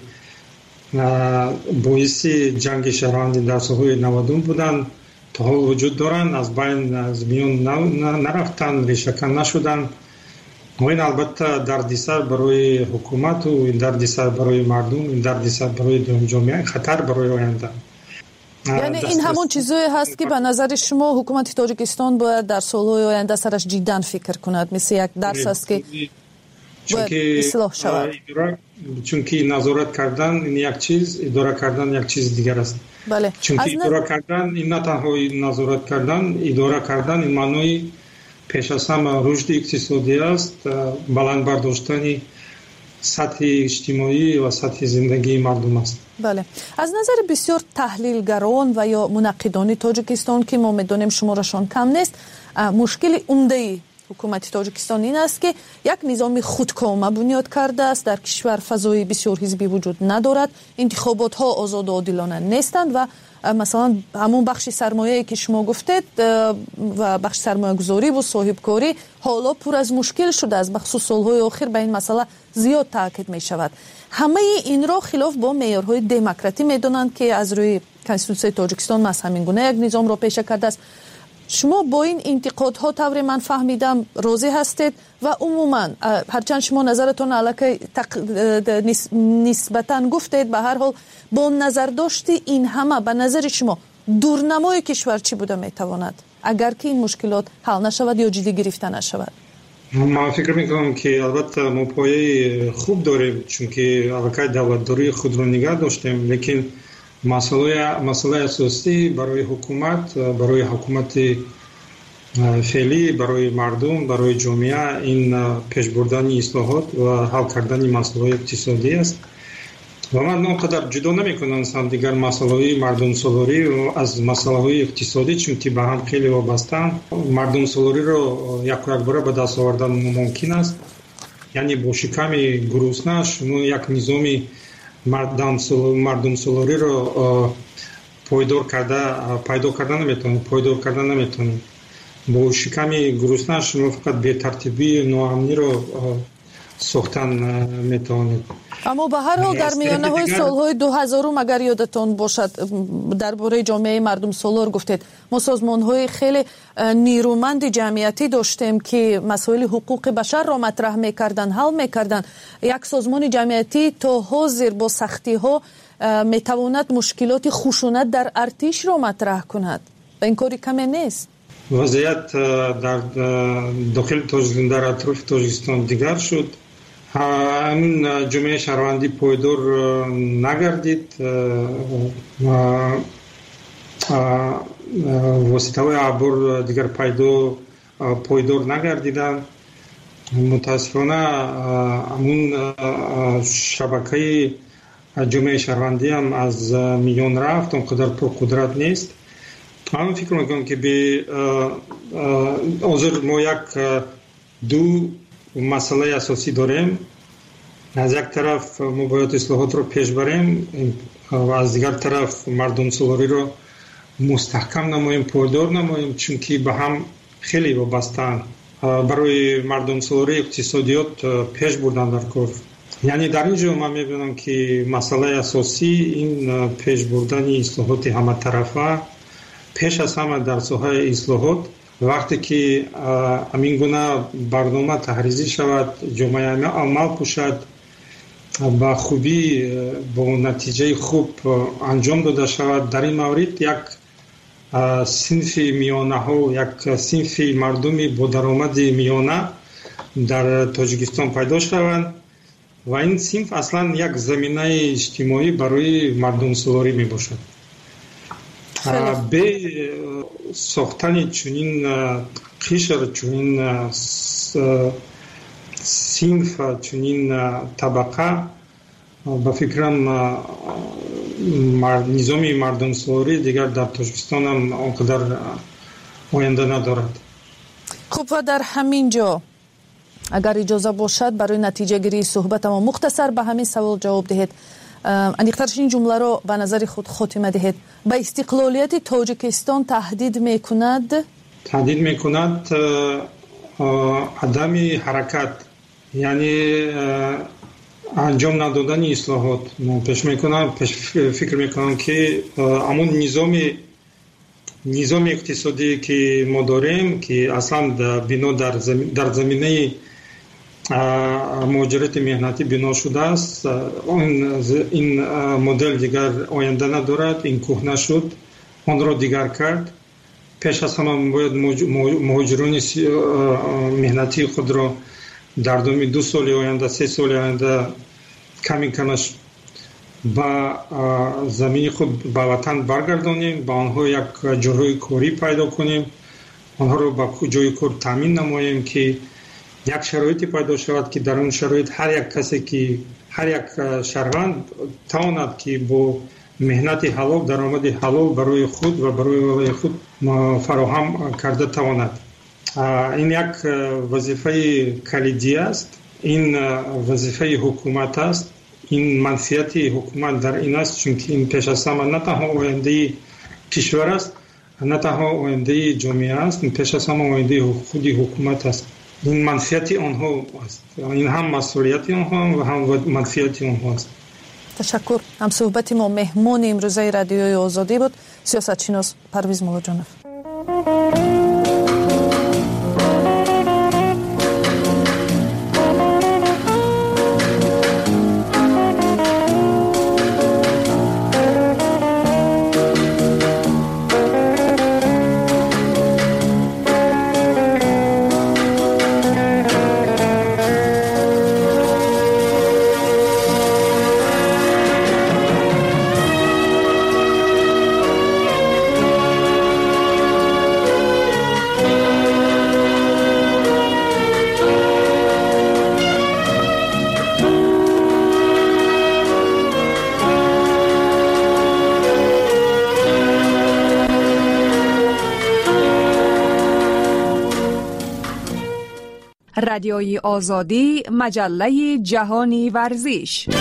باعث جنگ شهروندی در سالهای نود بودن تا حال وجود دارند، از بین از میان نرفتن، ریشه‌کن نشدن. این البته دردسر برای حکومت و این دردسر برای مردم، این دردسر برای جامعه، خطر برای آینده. یعنی این همون چیزایی هست که به نظر شما حکومت تاجیکستان باید در سالهای آینده سرش جداً فکر کند، مثل یک درس است که باید اصلاح شود. چون که نظارت کردن این یک چیز، اداره کردن یک چیز دیگر است. بله. چون که اداره کردن این نه تنها نظارت کردن، اداره کردن این معنی پیش از همه رشد اقتصادی است، بلند برداشتن سطح اجتماعی و سطح زندگی مردم است. بله. از نظر بسیار تحلیلگران و یا منقدان تاجیکستان که ما می‌دانیم شمارشان کم نیست، مشکل عمده حکومت تاجیکستان این است که یک نظام خودکامه بنیاد کرده است. در کشور فضای بسیار حزبی وجود ندارد، انتخابات ها آزاد و عادلانه نیستند و مثلا همون بخش سرمایه‌ای که شما گفتید و بخش سرمایه گذاری و صاحبکاری حالا پر از مشکل شده است. بخصوص سالهای آخر به این مسئله زیاد تاکید می شود. همه این را خلاف با معیارهای دموکراتی می دانند که از روی کنستیتوسیون تاجیکستان از همین گونه یک نظام را پیشه کرده است. شما با این انتقادها طور من فهمیدم راضی هستید و عموما هرچند شما نظرتون علاقه تق... نسبتاً گفتید، به هر حال با نظر داشتی این همه به نظر شما دورنمای کشور چی بوده میتواند اگر که این مشکلات حل نشود یا جدی گرفته نشود؟ من فکر میکنم که البته ما پایه خوب داریم، چون که علاقه دولتداری خود رو نگه داشتیم، لیکن مسئله مسئله اساسی برای حکومت برای حکومت فعلی برای مردم برای جامعه این پیش بردن اصلاحات و حل کردن مسائل اقتصادی است و من اونقدر جدا نمی‌کنم دیگر مسائل مردم سالاری و از مسائل اقتصادی چون که به هم خیلی وابسته‌اند. مردم سالاری رو یک یک بار به دست آوردن ممکن است، یعنی با شکم گرسنه شما یک نظام مردم مردم سالاری رو پایدار کرده پیدا کردن نمیتونید پایدار کردن نمیتونید با شکم گرسنه شما فقط به ترتیبی ناامنی رو ساختن میتونید. اما به هر حال در میانه های سالهای دو هزار اگر یادتون باشد درباره جامعه مردم سالار گفتید ما سازمان های خیلی نیرومند جمعیتی داشتیم که مسائل حقوق بشر را مطرح میکردن حل میکردن. یک سازمان جمعیتی تا حاضر با سختی ها میتواند مشکلات خشونت در ارتش را مطرح کند و این کاری کمی نیست. وضعیت در داخل تاجیکستان در اطراف تاجیکستان دیگر شد. همین جامعه شهروندی پایدار نگردید، واسطه های عبور دیگر پایدار پایدار نگردیدن. متاسفانه همون شبکه جامعه شهروندی هم از میان رفت، اونقدر پرقدرت نیست. من فکر میکنم که به حاضر ما یک دو مسئله اساسی داریم. از یک طرف ما باید اصلاحات رو پیش بریم و از دیگر طرف مردم سالاری رو مستحکم نماییم، پایدار نماییم، چون که به هم خیلی وابسته‌اند. برای مردم سالاری اقتصادیات پیش بردن در کار. یعنی در اینجا من میبینم که مسئله اساسی این پیش بردن اصلاحات همه طرفه. پیش از همه در ساحه اصلاحات وقتی که همین گونه برنامه تحریزی شود، جامعه عمل پوشد، با خوبی با نتیجه خوب انجام داده شود، در این مورد یک صنف میانه ها یک صنف مردمی با درآمد میانه در تاجیکستان پیدا شوند و این صنف اصلا یک زمینه اجتماعی برای مردم سالاری می باشد. به ساختن چنین قشر چنین صنف چنین طبقه با فکرم نظام مردم سالاری دیگر در تاجیکستان هم آنقدر آینده ندارد. خب و در همین جا اگر اجازه باشد برای نتیجه گیری صحبت ما مختصر به همین سوال جواب دهید. انیقترش این جمله رو به نظر خود خاتمه دهید. به استقلالیت تاجیکستان تهدید میکند؟ تهدید میکند عدم حرکت، یعنی انجام ندادن اصلاحات. من پیش میکنم پیش فکر میکنم که همون نظام نظام اقتصادی که ما داریم که اصلا بنا در زمین در زمینه مهاجرت مهنتی بنا شده است، این مدل دیگر آینده ندارد، این کهنه شد، آن را دیگر کرد. پیش از همه باید مهاجران مهنتی خود را در دام دو سال آینده سه سال آینده کمی کمش با زمین خود به وطن برگردانیم، با آنها یک جای کاری پیدا کنیم، آنها را با جای کار تامین نماییم که یک شرایطی پیدا شود که در اون شرایط هر یک کسی که هر یک شهروند تواند که با مهنت حلال درآمد حلال برای خود و برای خود فراهم کرده تواند. این یک وظیفه کلیدی است، این وظیفه حکومت است، این منفیت حکومت در این است، چون که این پیش از همه نه تنها آینده کشور است، نه تنها آینده جامعه است، این پیش از همه آینده خود حکومت است. این منفیت آنها است، این هم مسئولیت آنها و هم منفیت آنها است. تشکر. هم صحبت ما مهمان امروزه رادیوی آزادی بود سیاستشناس پرویز مولاجانов. رادیوی آزادی، مجله جهانی ورزش.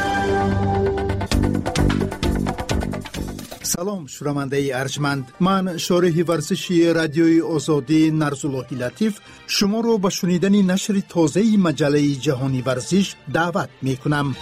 سلام شنونده ارجمند، من شارح ورزشی رادیوی آزادی نرزاللهی لطیف شما رو به شنیدن نشر تازه مجله جهانی ورزش دعوت می کنم.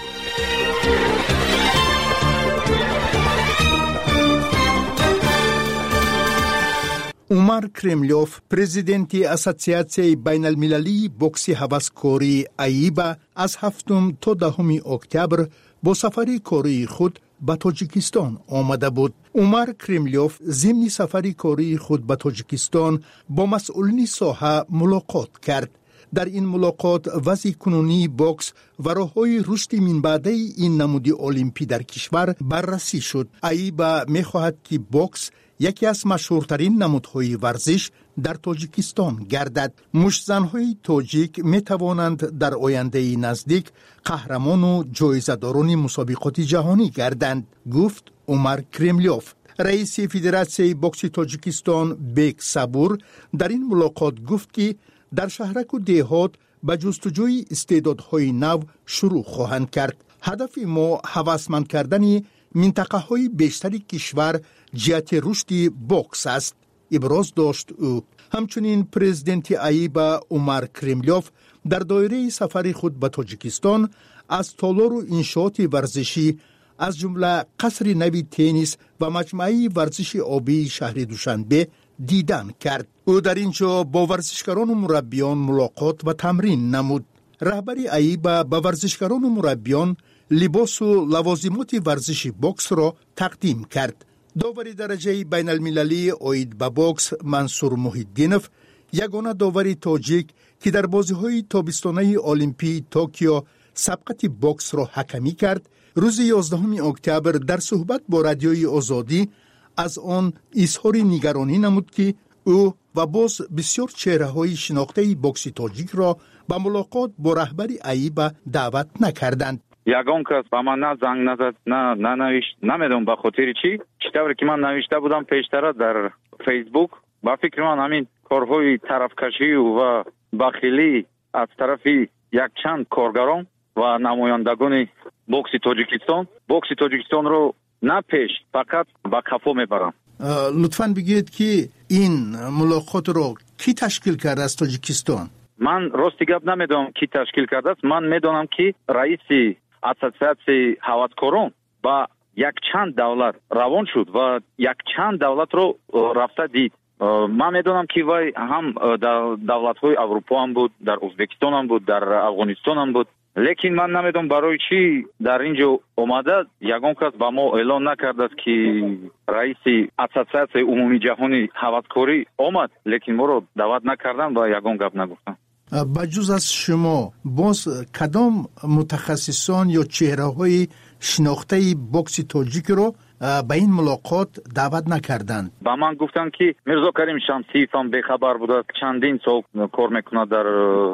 عمر کرملیوف، پرزیدنت اسوسیاسیون بین المللی بوکس هوسکاری ایبا، از هفتم تا دهم اکتبر با سفری کاری خود به تاجیکستان آمده بود. عمر کرملیوف ضمن سفری کاری خود به تاجیکستان با مسئولین ساحه ملاقات کرد. در این ملاقات وضع کنونی بوکس و راه‌های رشد من بعد این نمود المپی در کشور بررسی شد. ایبا می‌خواهد که بوکس یکی از مشهورترین نمودهای ورزش در تاجیکستان گردد. مشت‌زن‌های تاجیک می توانند در آینده نزدیک قهرمان و جایزه‌داران مسابقات جهانی گردند، گفت عمر کرملیوف. رئیس فدراسیون بوکس تاجیکستان بیک صبور در این ملاقات گفت که در شهرک و دهات به جستجوی استعدادهای نو شروع خواهند کرد. هدف ما هوسمند کردن منطقه های بیشتری کشور جهت رشد بوکس است، ابراز داشت او. همچنین پرزیدنت ایبا عمر کرملیوف در دایره سفر خود به تاجیکستان از تالار و انشاءات ورزشی از جمله قصر نوی تنیس و مجمع ورزش آبی شهر دوشنبه دیدن کرد. او در اینجا با ورزشکاران و مربیان ملاقات و تمرین نمود. رهبر ایبا به ورزشکاران و مربیان لباس و لوازمات ورزشی بوکس را تقدیم کرد. داور درجه بین المللی اوید به بوکس منصور محیدینوف، یگانه داور تاجیک که در بازی‌های تابستانه المپی توکیو سبقت بوکس را حکمی کرد، روز یازدهم اکتبر در صحبت با رادیوی آزادی از آن اظهار نگرانی نمود که او و باز بسیار چهره‌های شناخته بوکس تاجیک را به ملاقات با رهبر ایبا دعوت نکردند. یگان کس با من نه زنگ نزد نه ننوشت، نمیدونم به خاطر چی. چطوری که من نوشته بودم پیشتر در فیسبوک، با فکر من همین کارهای طرفکشی و بخیلی از طرف یک چند کارگران و نمایندگان بوکس تاجیکستان بوکس تاجیکستان رو نه پیش فقط با کفو میبرم. لطفاً بگید که این ملاقات رو کی تشکیل کرده از تاجیکستان؟ من راستی گپ نمیدونم کی تشکیل کرده است. من میدونم که رئیس اسوسیاسیون هوسکاران با یک چند دولت روان شد و یک چند دولت رو رفته دید. من میدونم که وای هم در دولت‌های اروپا هم بود، در ازبکستان هم بود، در افغانستان هم بود. لیکن من نمیدونم برای چی در اینجا اومده. یگان کس با ما اعلان نکرده است که رئیس اسوسیاسیون عمومی جهانی هوسکاری آمد، لیکن ما رو دعوت نکردن و یگان گپ نگفتن. بجز از شما باز کدام متخصصان یا چهره‌های شناخته بوکس تاجیک رو به این ملاقات دعوت نکردند؟ با من گفتن که میرزا کریم شمسی هم بخبر بوده، چندین سال کار میکنه در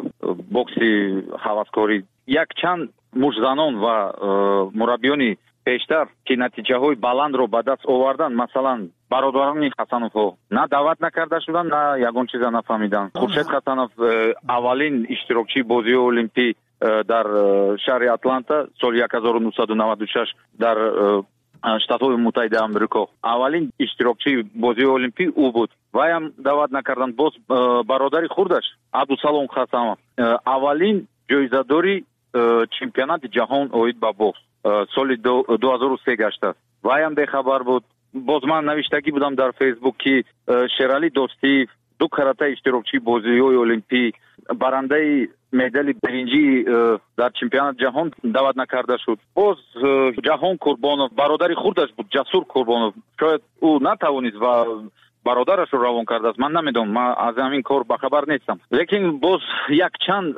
بوکس هوسکاری. یک چند مشزنان و مربیانی پیشتر که نتیجه های بلند رو به دست آوردن، مثلا برادران حسنوف ها نه دعوت نکرده شدن نه یگان چیز نفهمیدن. خورشید حسنوف اولین اشتراکچی بازی المپی در شهر اتلانتا سال هزار و نهصد و نود و شش در شتات‌های متحده آمریکا اولین اشتراکچی بازی المپی او بود. وای هم دعوت نکردن. باز برادری خوردش عبدالسلام حسنوف اولین جایزه‌داری چمپیونات جهان اوید با بوکس سال دو هزار و سه گشته. وای هم بخبر بود. باز من نوشتگی بودم در فیسبوک که شیرالی دوستی دو کراته اشتراکچی بازی المپی برنده مدال برنجی در چمپیونات جهان دعوت نکرده شد. باز جهان قربانов برادری خوردش بود، جسور قربانов، شاید او نتوانید و برادرش رو روان کرده است. من نمیدونم، من از همین کار بخبر نیستم. لیکن باز یک چند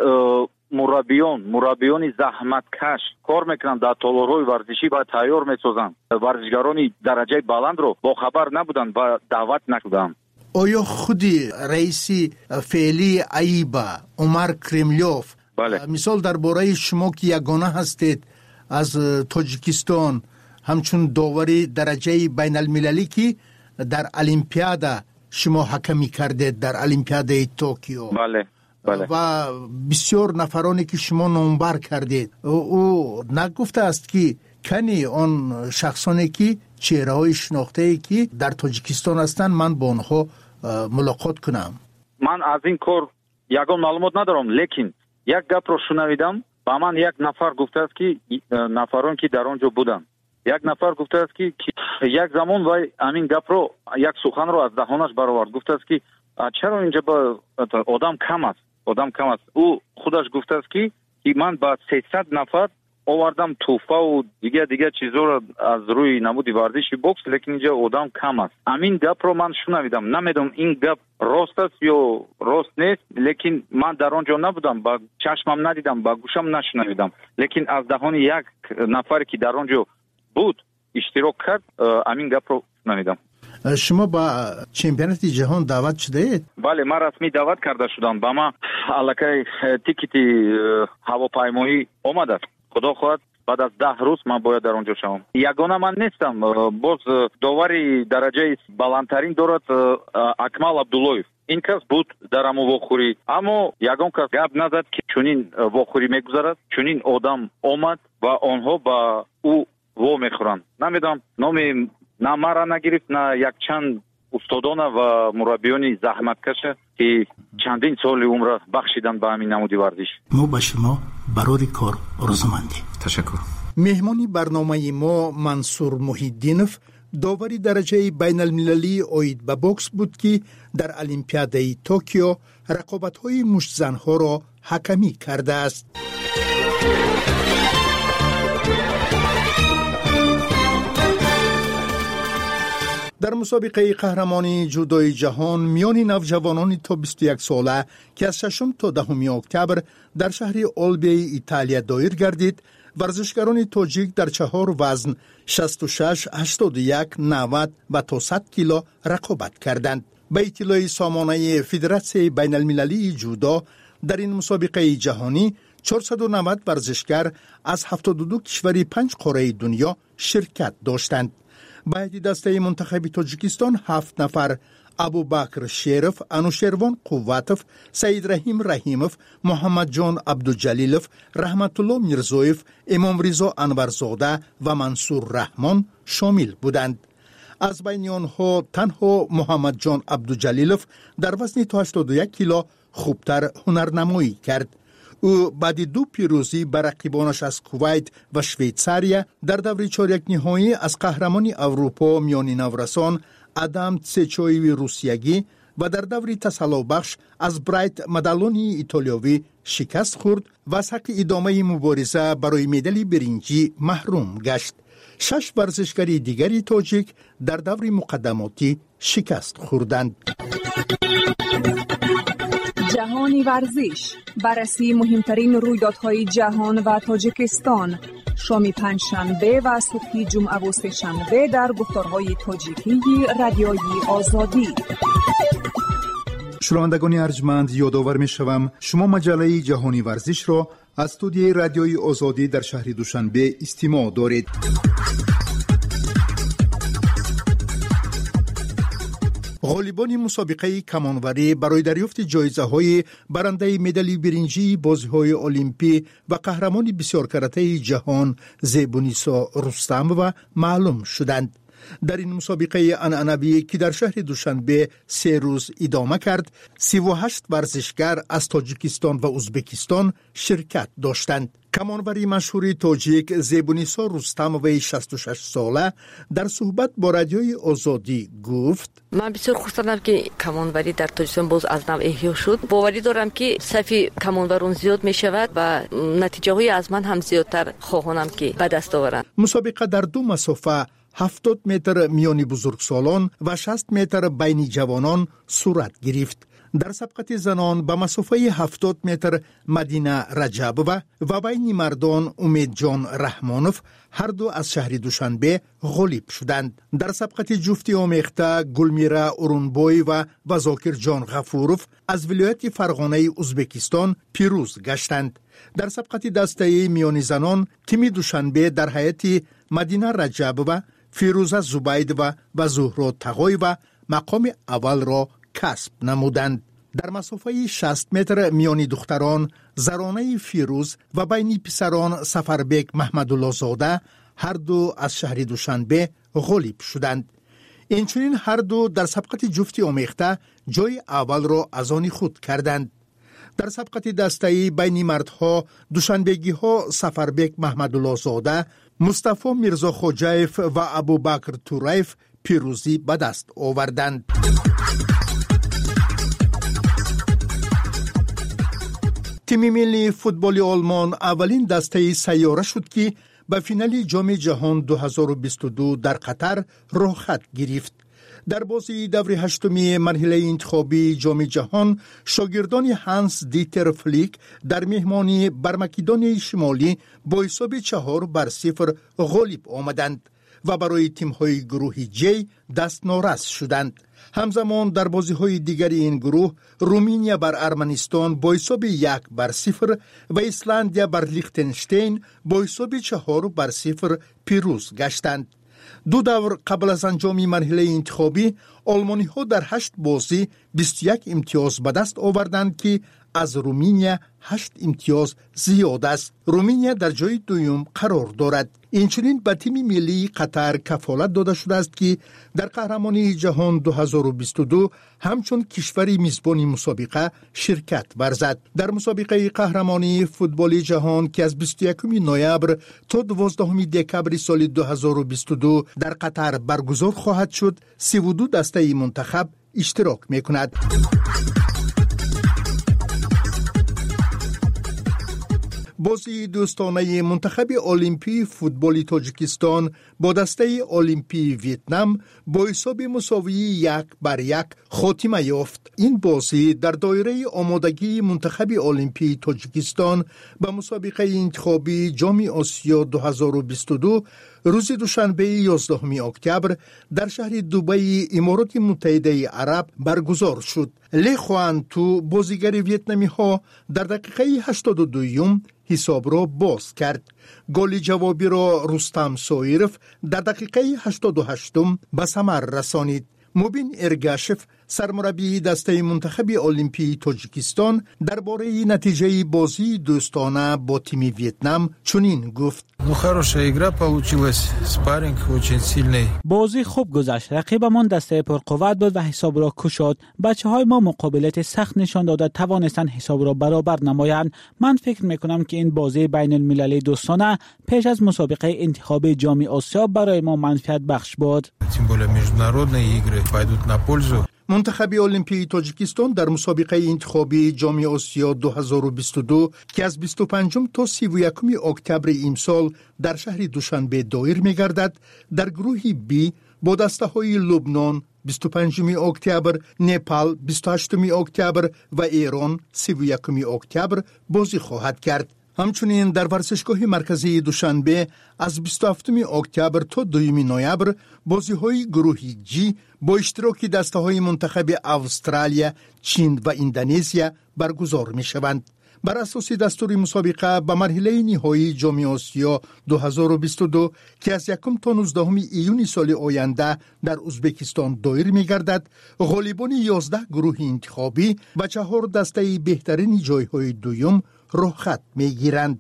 مربیان مربیان زحمتکش کار میکنن در تالارهای ورزشی و تیار میسازن. ورزشکاران درجه بلند رو با خبر نبودن و دعوت نکردن. آیا خودی رئیسی فعلی ایبا عمر کرملیوف بله. مثال درباره شما که یگانه هستید از تاجیکستان همچون داوری درجه بین المللی که در المپیاد شما حکمی کردید در المپیاد توکیو، بله. بله. و بسیار نفرانی که شما نامبر کردید او نگفته است که کنی آن شخصانی که چهره های شناخته ای که در تاجیکستان هستند من با آنها ملاقات کنم؟ من از این کار یگان معلومات ندارم، لیکن یک گپ رو شنویدم. با من یک نفر گفته است که نفران که در آنجا بودند، یک نفر گفته است که یک زمان وای همین گپ رو یک سخن رو از دهانش برآورد. گفته است که چرا اینجا با آدم کم است، آدم کم است. او خودش گفته است که من با سیصد نفر آوردم توفه و دیگه دیگه چیزا رو از روی نمودی ورزشی بوکس، لیکن اینجا آدم کم است. همین گپ رو من شنویدم. نمیدونم این گپ راست است یا راست نیست، لیکن من در آنجا نبودم، با چشمم ندیدم، با گوشم نشنویدم، لیکن از دهان یک نفر که در آنجا بود اشتراک کرد همین گپ رو شنویدم. شما با چمپیونات جهان دعوت شده اید؟ بله، من رسمی دعوت کرده شدم. با ما الکی تیکت هواپیمایی آمده. خدا خواهد بعد از ده روز من باید در اونجا شوم. یگانه من نیستم، باز داوری درجه بلندترین دارد اکمل عبداللویف. این کس بود در امو واخوری، اما یگان کس گپ نزد که چونین واخوری میگذرد، چونین آدم آمد و آنها با او وا میخورند. نمیدونم نامی نه مرا نگرفت نه یک چند استادان و مربیان زحمتکش که چندین سال عمر بخشیدن به همین نمودی ورزش. ما با شما برای کار آرزومندیم. تشکر. مهمانی برنامه ما منصور محیدینوف داوری درجه بین المللی اوید به بوکس بود که در المپیادهای توکیو رقابت‌های مشت زن‌ها را حکمی کرده است. در مسابقه قهرمانی جودوی جهان میان نوجوانان تا بیست و یک ساله که از ششم تا دهم اکتبر در شهر آلبی ایتالیا دایر گردید، ورزشکاران تاجیک در چهار وزن شصت و شش، هشتاد و یک، نود و تا صد کیلو رقابت کردند. به اطلاع سامانه فدراسیون بین المللی جودو در این مسابقه جهانی چهارصد و نود ورزشکار از هفتاد و دو کشور پنج قاره دنیا شرکت داشتند. باید دسته منتخب تاجیکستان هفت نفر: ابوبکر شریف، انوشیروان قواتوف، سید رحیم رحیموف، محمد جان عبدالجلیلوف، رحمت الله میرزویف، امام رضا انورزاده و منصور رحمان شامل بودند. از بین آنها تنها محمد جان عبدالجلیلوف در وزن تا هشتاد و یک کیلو خوبتر هنرنمایی کرد. او بعد دو پیروزی بر رقیبانش از کویت و شویتزاریا در دور چهاریک نهایی از قهرمانی اروپا میان نورسان آدم تسچویوی روسیگی و در دور تسلا بخش از برایت مدالونی ایتالیایی شکست خورد و از حق ادامه مبارزه برای مدال برنجی محروم گشت. شش ورزشکار دیگری تاجیک در دور مقدماتی شکست خوردند. جهانی ورزش، بررسی مهمترین رویدادهای جهان و تاجیکستان، شام پنجشنبه و صبح جمعه و سه‌شنبه در گفتارهای تاجیکی رادیوی آزادی. شنوندگان ارجمند، یادآور می‌شوم شما مجله جهانی ورزش را از استودیوی رادیوی آزادی در شهر دوشنبه استماع دارید. غالبان مسابقه کمانوری برای دریافت جایزه‌های برنده مدال برنجی بازی‌های المپی و قهرمان بسیار کرته جهان زیبونیسا رستمووا معلوم شدند. در این مسابقه عنعنوی که در شهر دوشنبه سه روز ادامه کرد، سی و هشت ورزشکار از تاجیکستان و ازبکستان شرکت داشتند. کمانوری مشهور تاجیک زیبونیسا رستمووی شصت و شش ساله در صحبت با رادیوی آزادی گفت: من بسیار خوشحالم که کمانوری در تاجیکستان باز از نو احیا شد. باوری دارم که صفی کمانورون زیاد می شود و نتیجه های از من هم زیادتر خواهانم که به دست آورند. مسابقه در دو مسافه هفتاد متر میان بزرگسالان و شصت متر بین جوانان صورت گرفت. در سبقت زنان به مسافه هفتاد متر مدینه رجبووا و بین مردان امید جان رحمانوف هر دو از شهر دوشنبه غالب شدند. در سبقت جفتی آمیخته گلمیرا اورونبوی و وزاکر جان غفوروف از ولایت فرغانه ازبکستان پیروز گشتند. در سبقت دسته میان زنان تیم دوشنبه در هیئت مدینه رجبووا فیروزه زبیدووا و زهرا تقایووا مقام اول را کسب نمودند. در مسافه شصت متر میان دختران زرانه فیروز و بین پسران سفربک محمدالله زاده هر دو از شهر دوشنبه غالب شدند. اینچنین هر دو در سبقت جفتی آمیخته جای اول را از آن خود کردند. در سبقت دسته‌ای بین مردها دوشنبگی ها سفربک محمدالله زاده، مصطفی میرزا خوجایف و ابوبکر تورایف پیروزی به دست آوردند. تیم ملی فوتبال آلمان اولین دسته سیاره شد که به فینال جام جهان دو هزار و بیست و دو در قطر راه خط گرفت. در بازی دور هشتمی مرحله انتخابی جام جهان شاگردان هانس دیتر فلیک در مهمانی بر مکدونیای شمالی با حساب چهار بر صفر غالب آمدند و برای تیم‌های گروه جی دست نارس شدند. همزمان در بازی‌های دیگری این گروه رومینیا بر ارمنستان با حساب یک بر صفر و ایسلندیا بر لیختنشتین با حساب چهار بر صفر پیروز گشتند. دو دور قبل از انجام مرحله انتخابی آلمانی ها در هشت بازی بیست و یک امتیاز به دست آوردند که از رومینیا هشت امتیاز زیاد است. رومینیا در جای دوم قرار دارد. اینچنین به تیم ملی قطر کفالت داده شده است که در قهرمانی جهان دو هزار و بیست و دو همچون کشوری میزبان مسابقه شرکت ورزد. در مسابقه قهرمانی فوتبال جهان که از بیست و یکم نوامبر تا دوازدهم دکبر سال دو هزار و بیست و دو در قطر برگزار خواهد شد، سی و دو دسته منتخب اشتراک میکند. بازی دوستانه منتخب المپی فوتبال تاجیکستان با دسته المپی ویتنام با حساب مساوی یک بر یک خاتمه یافت. این بازی در دایره آمادگی منتخب المپی تاجیکستان به مسابقه انتخابی جام آسیا دو هزار و بیست و دو روز دوشنبه یازدهم اکتبر در شهر دبی امارات متحده عرب برگزار شد. لی خوان تو بازیگر ویتنامی ها در دقیقه هشتاد و دو حساب را باز کرد. گل جوابی را رستم سایرف در دقیقه هشتاد و هشت به ثمر رسانید. مبین ارگاشف سرمربی دسته منتخب المپی تاجیکستان درباره نتیجه بازی دوستانه با تیم ویتنام چنین گفت: بازی خوب گذشت. رقیبمان دسته پرقوت بود و حساب را کشاد. بچه‌های ما مقابلت سخت نشان داده توانستند حساب را برابر نمایند. من فکر می‌کنم که این بازی بین المللی دوستانه پیش از مسابقه انتخابی جام آسیا برای ما منفعت بخش بود. منتخب المپی تاجیکستان در مسابقه انتخابی جام آسیا دو هزار و بیست و دو که از بیست و پنجم تا سی و یکم اکتبر امسال در شهر دوشنبه دایر می‌گردد، در گروه بی با دسته‌های لبنان بیست و پنجم اکتبر، نپال بیست و هشتم اکتبر و ایران سی و یکم اکتبر بازی خواهد کرد. همچنین در ورزشگاه مرکزی دوشنبه از بیست و هفتم اکتبر تا دوم نوامبر بازی‌های گروه جی با اشتراک دسته‌های منتخب استرالیا، چین و اندونزیا برگزار می‌شوند. بر اساس دستور مسابقه به مرحله نهایی جام آسیا دو هزار و بیست و دو که از یکم تا نوزدهم ایون سال آینده در ازبکستان دایر می‌گردد، غالبان یازده گروه انتخابی و چهار دسته بهترین جای‌های دوم راه خط می‌گیرند.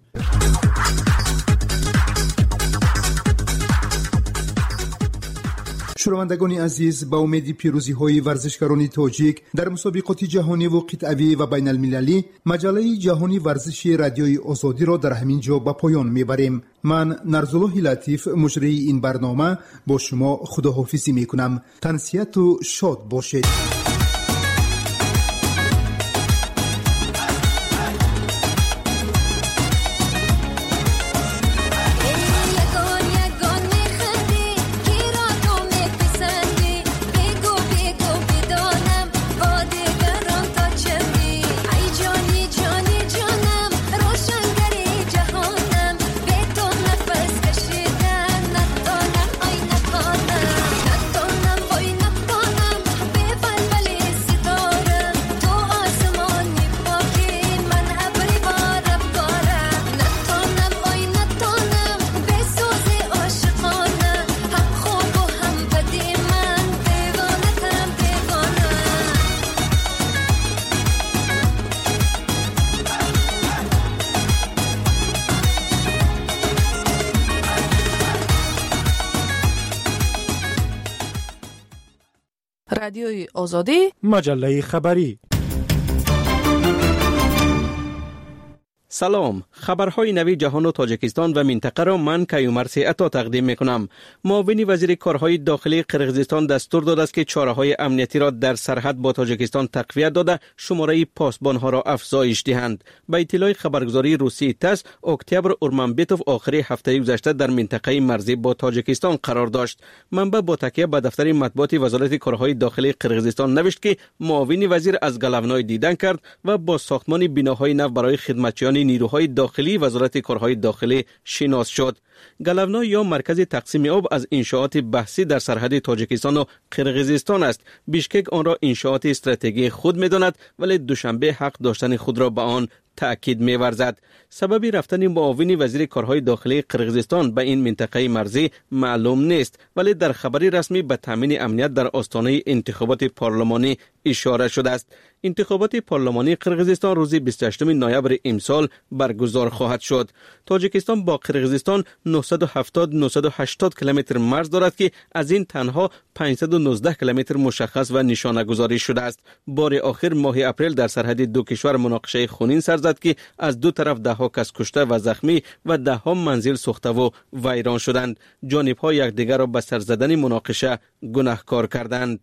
شنوندگان عزیز، با امید پیروزی های ورزشکاران تاجیک در مسابقات جهانی و قطعی و بین المللی، مجله جهانی ورزشی رادیوی آزادی را در همین جا به پایان میبریم. من نرزالله لطیف مجری این برنامه با شما خداحافظی میکنم. تنسیت و شاد باشید. رادیوی آزادی، مجله خبری. سلام، خبرهای نوی جهان و تاجیکستان و منطقه را من کیومرث عطا تقدیم میکنم. معاون وزیر کارهای داخلی قرقیزستان دستور داده است که چاره‌های امنیتی را در سرحد با تاجیکستان تقویت داده شماره پاسبان‌ها را افزایش دهند. به اطلاع خبرگزاری روسی تاس، اکتبر اورمانبیتوف آخر هفته گذشته در منطقه مرزی با تاجیکستان قرار داشت. منبع با تکیه به دفتر مطبوعات وزارت کارهای داخلی قرقیزستان نوشت که معاون وزیر از گلفنای دیدن کرد و با ساختمان بناهای نو برای خدمتچیان نیروهای داخلی وزارت کارهای داخلی شناس شد. گلفنا یا مرکز تقسیم آب از انشاءات بحثی در سرحد تاجیکستان و قرقیزستان است. بیشکک آن را انشاءات استراتژیک خود می‌داند ولی دوشنبه حق داشتن خود را به آن تأکید می‌ورزد. سبب رفتن معاون وزیر کارهای داخلی قرقیزستان به این منطقه مرزی معلوم نیست ولی در خبری رسمی به تامین امنیت در آستانه انتخابات پارلمانی اشاره شده است. انتخابات پارلمانی قرقیزستان روز بیست و هشتم نوامبر امسال برگزار خواهد شد. تاجیکستان با قرقیزستان نهصد و هفتاد نهصد و هشتاد کیلومتر مرز دارد که از این تنها پانصد و نوزده کیلومتر مشخص و نشانه گذاری شده است. بار آخر ماه اپریل در سرحد دو کشور مناقشه خونین سر زد که از دو طرف ده ها کس کشته و زخمی و ده ها منزل سوخته و ویران شدند. جانب‌ها یکدیگر را به سر زدن مناقشه گناهکار کردند.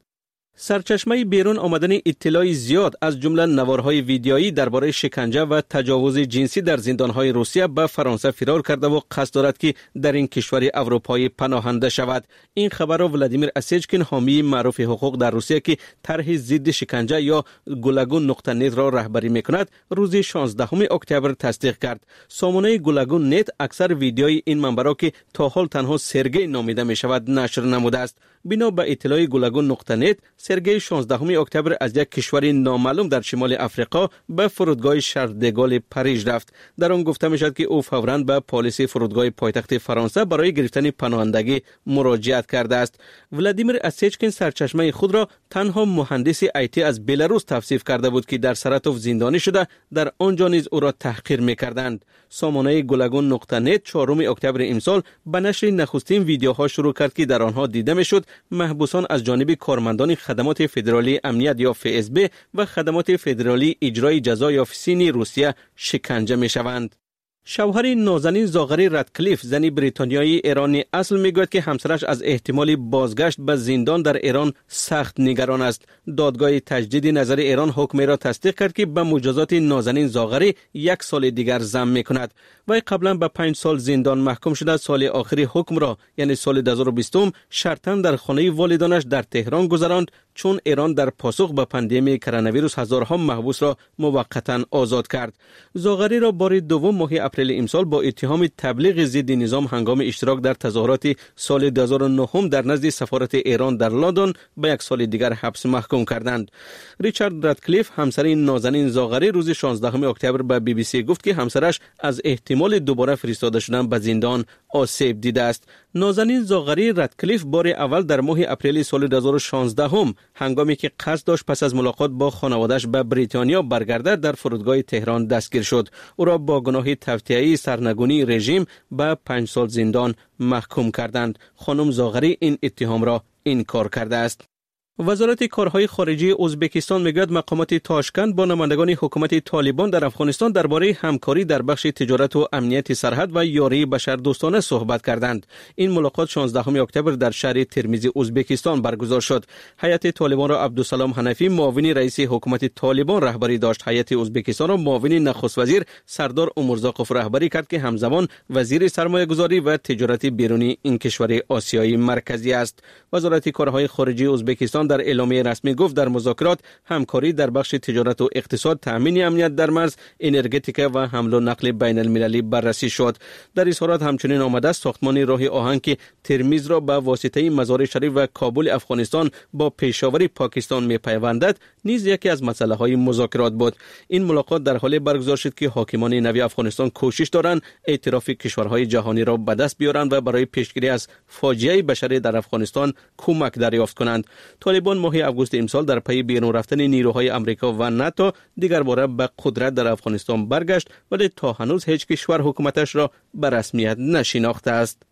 سرچشمه بیرون آمدن اطلاع زیاد از جمله نوارهای ویدیویی درباره شکنجه و تجاوز جنسی در زندانهای روسیه به فرانسه فرار کرده و قصد دارد که در این کشور اروپایی پناهنده شود. این خبر را ولادیمیر اسیچکین، حامی معروف حقوق در روسیه که طرح ضد شکنجه یا گولاگون نقطه نت را رهبری میکند، روز شانزدهم اکتبر تصدیق کرد. سامانه گولاگون نت اکثر ویدیوی این منبع را که تا حال تنها سرگئی نامیده می شود نشر نموده است. بنا به اطلاع گولاگون نقطه نت، سرگئی شانزدهم اکتبر از یک کشور نامعلوم در شمال افریقا به فرودگاه شارل دگال پاریس رفت. در آن گفته می شد که او فوراً به پلیس فرودگاه پایتخت فرانسه برای گرفتن پناهندگی مراجعت کرده است. ولادیمیر اسیچکین سرچشمه خود را تنها مهندس آیتی از بلاروس توصیف کرده بود که در سراتوف زندانی شده، در آنجا نیز او را تحقیر می‌کردند. سامانه گولاگون نقطه نت چهارم اکتبر امسال به نشر نخستین ویدیوها شروع کرد که در آنها دیده می‌شد محبوسان از جانب کارمندان خدمات فدرالی امنیت یا اف اس بی و خدمات فدرالی اجرای جزا یا فسینی روسیه شکنجه می‌شوند. شوهر نازنین زاغری رادکلیف، زنی بریتانیایی ایرانی اصل، میگوید که همسرش از احتمال بازگشت به زندان در ایران سخت نگران است. دادگاه تجدید نظر ایران حکمی را تصدیق کرد که به مجازات نازنین زاغری یک سال دیگر ضم میکند. وی قبلا به پنج سال زندان محکوم شده. سال آخری حکم را یعنی سال دو هزار و بیست شرطاً در خانه والدانش در تهران گذراند، چون ایران در پاسخ به پاندمی کرونا ویروس هزارها محبوس را موقتا آزاد کرد. زاغری را بار دوم ماه اپریل امسال با اتهام تبلیغ ضد نظام هنگام اشتراک در تظاهرات سال دو هزار و نه در نزد سفارت ایران در لندن به یک سال دیگر حبس محکوم کردند. ریچارد رادکلیف، همسر نازنین زاغری، روز شانزدهم اکتبر به بی بی سی گفت که همسرش از احتمال دوباره فرستاده شدن به زندان آسیب دیده است. نازنین زاغری رادکلیف بار اول در ماه اپریل سال دو هزار و شانزده هنگامی که قصد داشت پس از ملاقات با خانواده‌اش به بریتانیا برگردد در فرودگاه تهران دستگیر شد. او را با گناه توطئه سرنگونی رژیم به پنج سال زندان محکوم کردند. خانم زاغری این اتهام را انکار کرده است. وزارت کارهای خارجی ازبکستان میگوید مقامات تاشکند با نمایندگان حکومت طالبان در افغانستان درباره همکاری در بخش تجارت و امنیت سرحد و یاری بشردوستانه صحبت کردند. این ملاقات شانزدهم اکتبر در شهر ترمیز ازبکستان برگزار شد. هیئت طالبان را عبدالسلام حنفی، معاون رئیس حکومت طالبان، رهبری داشت. هیئت ازبکستان را معاون نخست وزیر سردار امورزاقوف رهبری کرد که همزمان وزیر سرمایه‌گذاری و تجارت بیرونی این کشور آسیایی مرکزی است. وزارت کارهای خارجی ازبکستان در اعلامیه رسمی گفت در مذاکرات همکاری در بخش تجارت و اقتصاد، تامین امنیت در مرز، انرژتیک و حمل و نقل بین المللی بررسی شد. در اظهارات همچنین آمده است ساختمان راه آهن که ترمیز را به واسطه مزار شریف و کابل افغانستان با پیشاور پاکستان می‌پیوندد نیز یکی از مسائل مذاکرات بود. این ملاقات در حال برگزار شد که حاکمان نوی افغانستان کوشش دارند اعتراف کشورهای جهانی را به دست بیارند و برای پیشگیری از فاجعه بشری در افغانستان کمک دریافت کنند. طالبان ماه آگوست امسال در پی بیرون رفتن نیروهای آمریکا و ناتو دیگر باره به قدرت در افغانستان برگشت، ولی تا هنوز هیچ کشور حکومتش را به رسمیت نشناخته است.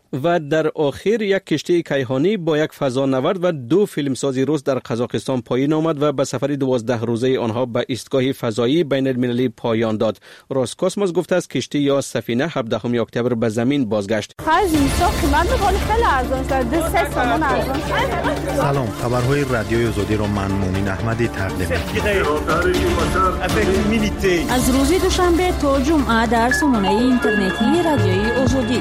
و در آخر یک کشتی کیهانی با یک فضانورد و دو فیلمساز روس در قزاقستان پایین آمد و به سفر دوازده روزه آنها به ایستگاه فضایی بین المللی پایان داد. روسکوسموس گفته است کشتی یا سفینه هفدهم اکتبر به زمین بازگشت. سلام، خبرهای رادیوی آزادی را من مومن احمدی تقدیم می‌کنم. از روز دوشنبه تا جمعه در سامانه اینترنتی رادیوی آزادی.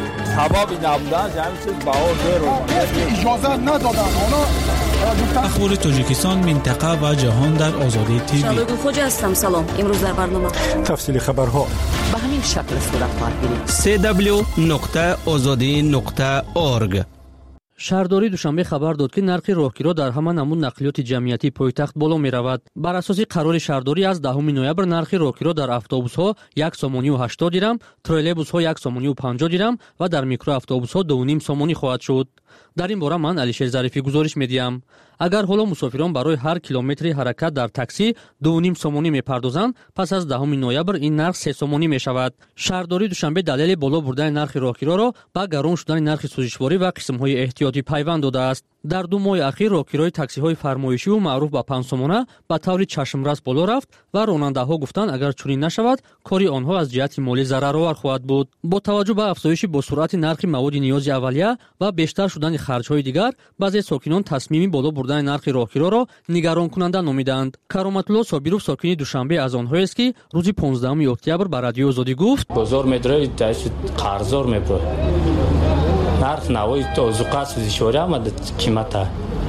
اجازه ندادن اخبار تاجیکستان، منطقه و جهان در آزادی تیوی. شادو خوج هستم. سلام. امروز در برنامه تفصیل خبرها به همین شکل صورت خواهد گرفت. سی دبلیو نقطه آزادی نقطه اورگ. شهرداری دوشنبه خبر داد که نرخ راهگیرها در همه نمود نقلیات جمعیتی پایتخت بالا می رود. بر اساس قرار شهرداری از دهم نوامبر نرخ راهگیرها در اتوبوس ها یک سومانی و هشتاد درم، تریلیبوس ها یک سومانی و پنجاه درم و در میکرو اتوبوس ها دو و نیم سومانی خواهد شد. در این باره من علیشیر ظریفی گزارش میدیم. اگر حالا مسافران برای هر کیلومتری حرکت در تاکسی دو و نیم سومانی میپردازند، پس از دهم نوامبر این نرخ سه سومانی میشود. شهرداری دوشنبه دلیل بالا بردن نرخ راهگیرها را با گران شدن نرخ سوزشواری و قسم‌های احتیاطی پیوند داده است. در دو ماه اخیر راهگیرهای تاکسی‌های فرمایشی و معروف به پنج سومانه به طور چشم‌رس بالا رفت و راننده‌ها گفتند اگر چنین نشود کاری آنها از جهت مالی ضررآور خواهد بود. با توجه به افزایش با سرعت نرخ مواد نیاز اولیه و بیشتر شدن خرج‌های دیگر، بعضی ساکنان تصمیمی بالا بردن نرخ راهگیرها را نگران کننده نامیدند. کرامت‌الله صابرов ساکن دوشنبه از آنهایی است که روز پانزدهم اکتبر به رادیو آزادی گفت: بازار مدرای قرضدار میبره. نرخ نوای توزیع سوزشواری آمده قیمته.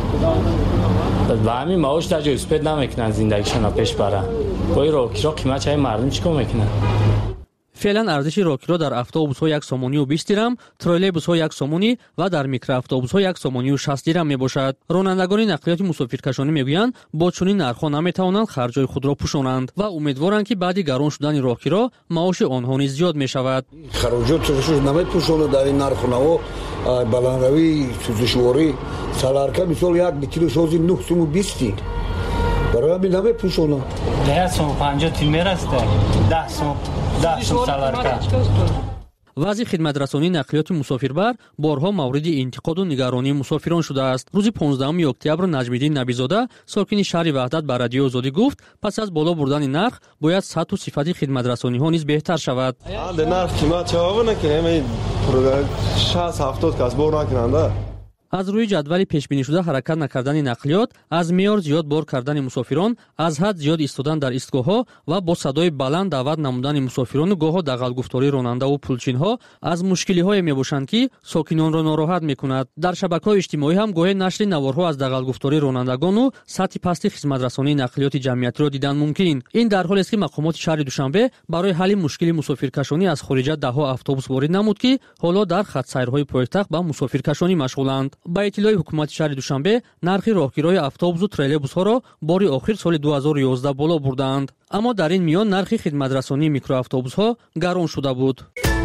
و همین معاش در جای اسپید نمیکنن زندگیشون پیش برن. با راهگیرها قیمت چای مردم چیکار میکنن؟ فعلا ارزش راهگیرها در اتوبوس ها یک سومانی و بیست درم، تریلیبوس ها یک سومانی و در میکرو اتوبوس ها یک سومانی و شصت درم میباشد. رانندگان نقلیات مسافرکشانی میگویند با چنین نرخ‌ها نمیتوانند خرج‌های خود را پوشانند و امیدوارند که بعد گران شدن راهگیرها معاش آنها نیز زیاد میشود. خراجات نمیپوشانند در این نرخ‌ها. بلندروی سوزشواری سالارکا مثال یک بکیلو سازی نه سوم و بیست برای همین نمیپوشانند. ده سوم پنجاه تیم میرسته. ده سوم ده سوم سالارکا. وضع خدمترسانی نقلیات مسافربر بارها مورد انتقاد و نگرانی مسافران شده است. روز پانزدهم اکتبر نجم‌الدین نبی‌زاده ساکن شهر وحدت به رادیو آزادی گفت پس از بالا بردن نرخ باید سطح و صفت خدمترسانی ها نیز بهتر شود. در نرخ قیمت جواب نکنه شصت هفتاد کس بار نکننده. از روی جدول پیش بینی شده حرکت نکردن نقلیات، از معیار زیاد بار کردن مسافران، از حد زیاد ایستادن در ایستگاه‌ها و با صدای بلند دعوت نمودن مسافران و گاه‌ها دغل گفتاری راننده و پولچین‌ها از مشکلی‌های میباشند که ساکنان را ناراحت می‌کند. در شبکه‌های اجتماعی هم گاهی نشر نوارها از دغل گفتاری رانندگان و سطح پست خدمترسانی نقلیات جمعیتی را دیدن ممکن. این در حالی است که مقامات شهر دوشنبه برای حل مشکل مسافرکشانی از خارج ده‌ها اتوبوس وارد نمود که حالا در خط سیرهای پایتخت با مسافرکشانی مشغولند. با اطلاع حکومت شهر دوشنبه نرخ راهگیرهای اتوبوس و تریلیبوس ها را بار آخر سال دو هزار و یازده بالا بردند، اما در این میان نرخ خدمترسانی میکرو اتوبوس ها گران شده بود.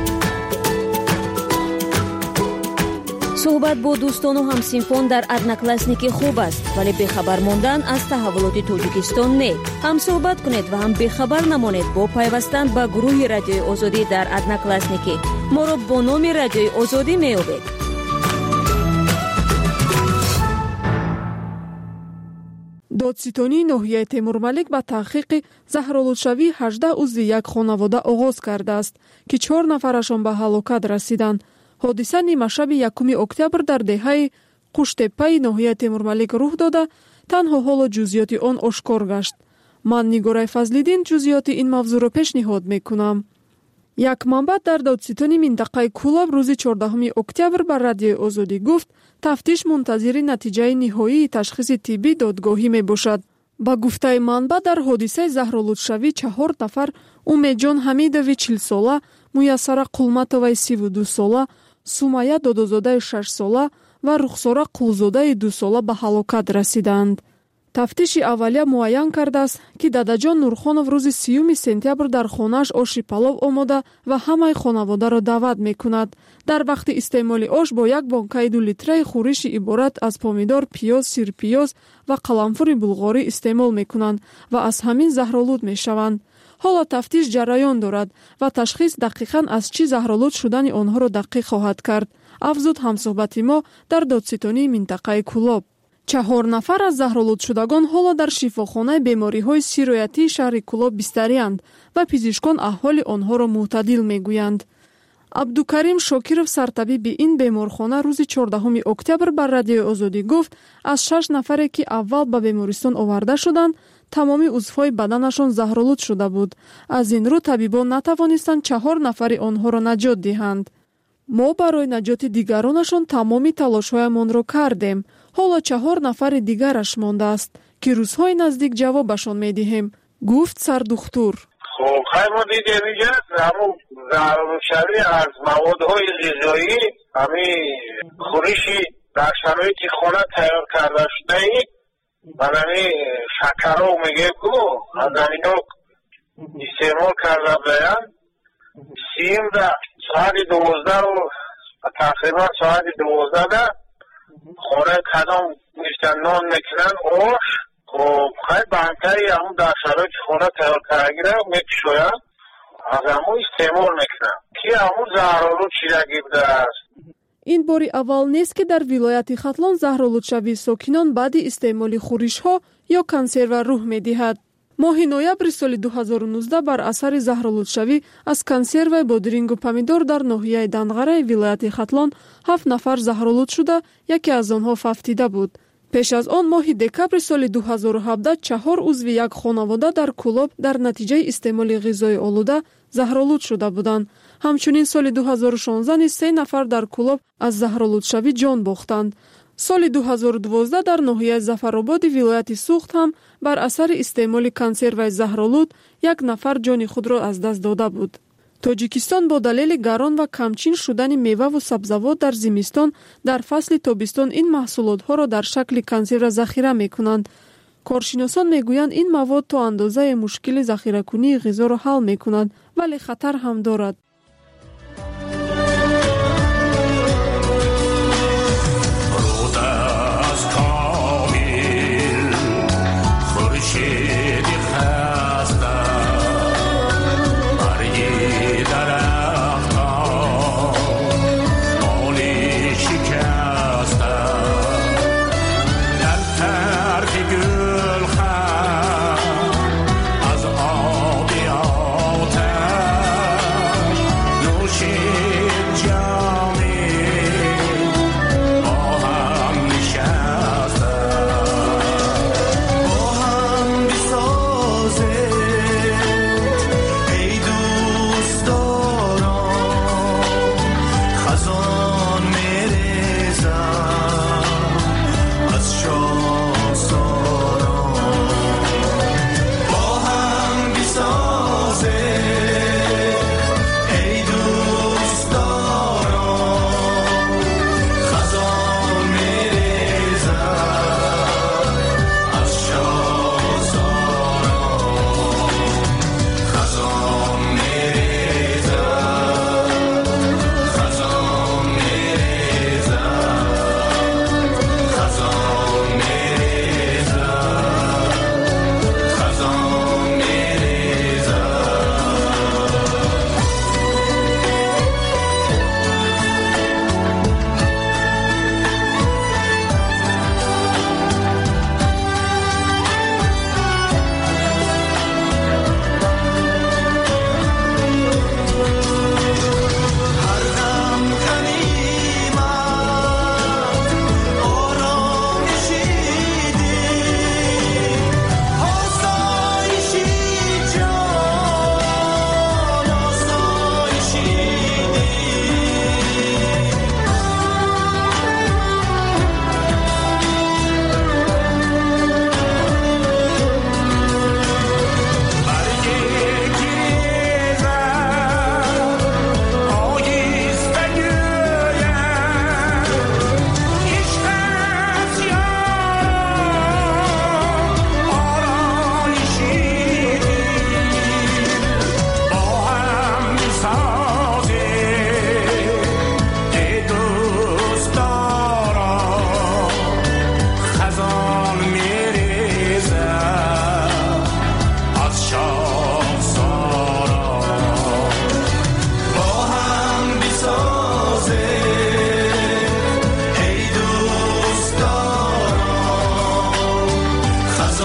صحبت با دوستان و همسینفان در ادناکلاسنیکی خوب است، ولی بخبر ماندن از تحولات تاجیکستان نه. هم صحبت کنید و هم بخبر نمانید با پیوستن به گروه رادیوی آزادی در ادناکلاسنیکی. ما را با نام رادیوی آزادی میابید. دادستانی ناحیه تیمورملک با تحقیق زهرآلودشوی هجده عضو یک خانواده آغاز کرده است که چهار نفرشان به هلاکت رسیدند. حادثه نیمه شب یکم اکتبر در دهه قوشتپه ناحیه تیمورملک رخ داده، تنها حالا جزئیات آن آشکار گشت. من نیگورای فضل‌الدین جزئیات این موضوع را پیشنهاد میکنم. یک منبع در دادستانی منطقه کولاب روز چهاردهم اکتبر بر رادیوی آزادی گفت تفتیش منتظر نتیجه نهایی تشخیص طبی دادگاهی می باشد. با گفته منبع در حادثه زهرآلودشوی چهار نفر اومیدجان حمیدوی چهل ساله، میسره قلمتوی سی و دو ساله، سومایه دادازاده شش ساله و رخساره قلزاده دو ساله به هلاکت رسیدند. تفتیش اولیه معین کرده است که داداجان نورخانов روز سیوم سپتامبر در خانه‌اش آشی پلو آماده و همه خانواده را دعوت می‌کند. در وقت استعمال آش با یک بانکای دو لیتره خورش عبارت از پامیدار، پیاز، سیر پیاز و قلمفر بلغاری استعمال می‌کنند و از همین زهرآلود می‌شوند. ҳоло тафтиш ҷараён дорад ва ташхис дақиқан аз чӣ заҳролуд шудани онҳоро дақиқ хоҳад кард, афзуд ҳамсуҳбати мо дар додситонии минтақаи Кулоб. чаҳор нафар аз заҳролудшудагон ҳоло дар шифохонаи бемориҳои сироятии шаҳри Кулоб бистарианд ва пизишкон аҳволи онҳоро мӯътадил мегӯянд. абдукарим шокиров, сартабиби ин беморхона, рӯзи чордаҳуми октябр бар Радиои Озодӣ гуфт, аз шаш нафаре ки аввал ба бемористон оварда шуданд, тамоми узвҳои баданашон заҳролуд шуда буд. аз ин рӯ табибон натавонистанд чаҳор нафари онҳоро наҷот диҳанд. мо барои наҷоти дигаронашон тамоми талошҳоямонро кардем. ҳоло чаҳор нафари дигараш мондааст, ки рӯзҳои наздик ҷавобашон медиҳем, гуфт сардухтур. خب ما دیدیم اینجا همون ضرورشوی از موادهای غذایی همین خورشی در شرایط خانه تیار کرده شده ای و همین شکر ها میگه کو از همین ها استعمال کرده باید سیم در ساعت دوازده و تقریبا ساعت دوازده در خانه کدام میشتن نان میکنن آش خب خیلی بانتایی همون در شرایط خونه تیار کرده میکشوید از همون استعمال میکنم که همون زهرالود چیرگی بوده است. این باری اول نیست که در ولایت ختلان زهرالودشوی ساکنان بعد استعمال خورش‌ها یا کنسرو روح میدهد. ماه نوامبر سال دو هزار و نوزده بر اثر زهرالودشوی از کنسرو بادرینگ و پمیدور در ناحیه دنغره ولایت ختلان هفت نفر زهرالود شده، یکی از آنها ففتیده بود. پیش از آن ماه دکبر سال دو هزار و هفده چهار عضو یک خانواده در کولوب در نتیجه استعمال غذای آلوده زهرالود شده بودند. همچنین سال دو هزار و شانزده نیز سه نفر در کولوب از زهرالودشوی جان باختند. سال دو هزار و دوازده در ناحیه ظفرآباد ولایت سوخت هم بر اثر استعمال کنسرو زهرالود یک نفر جان خود را از دست داده بود. توجیکستان با دلیل گران و کمچین شدن میوه و سبزیجات در زمستان در فصل تابستان این محصولات ها را در شکل کنسرو ذخیره میکنند. کارشناسان میگویند این مواد تا اندازه مشکل ذخیره کنی غذا را حل میکنند ولی خطر هم دارد.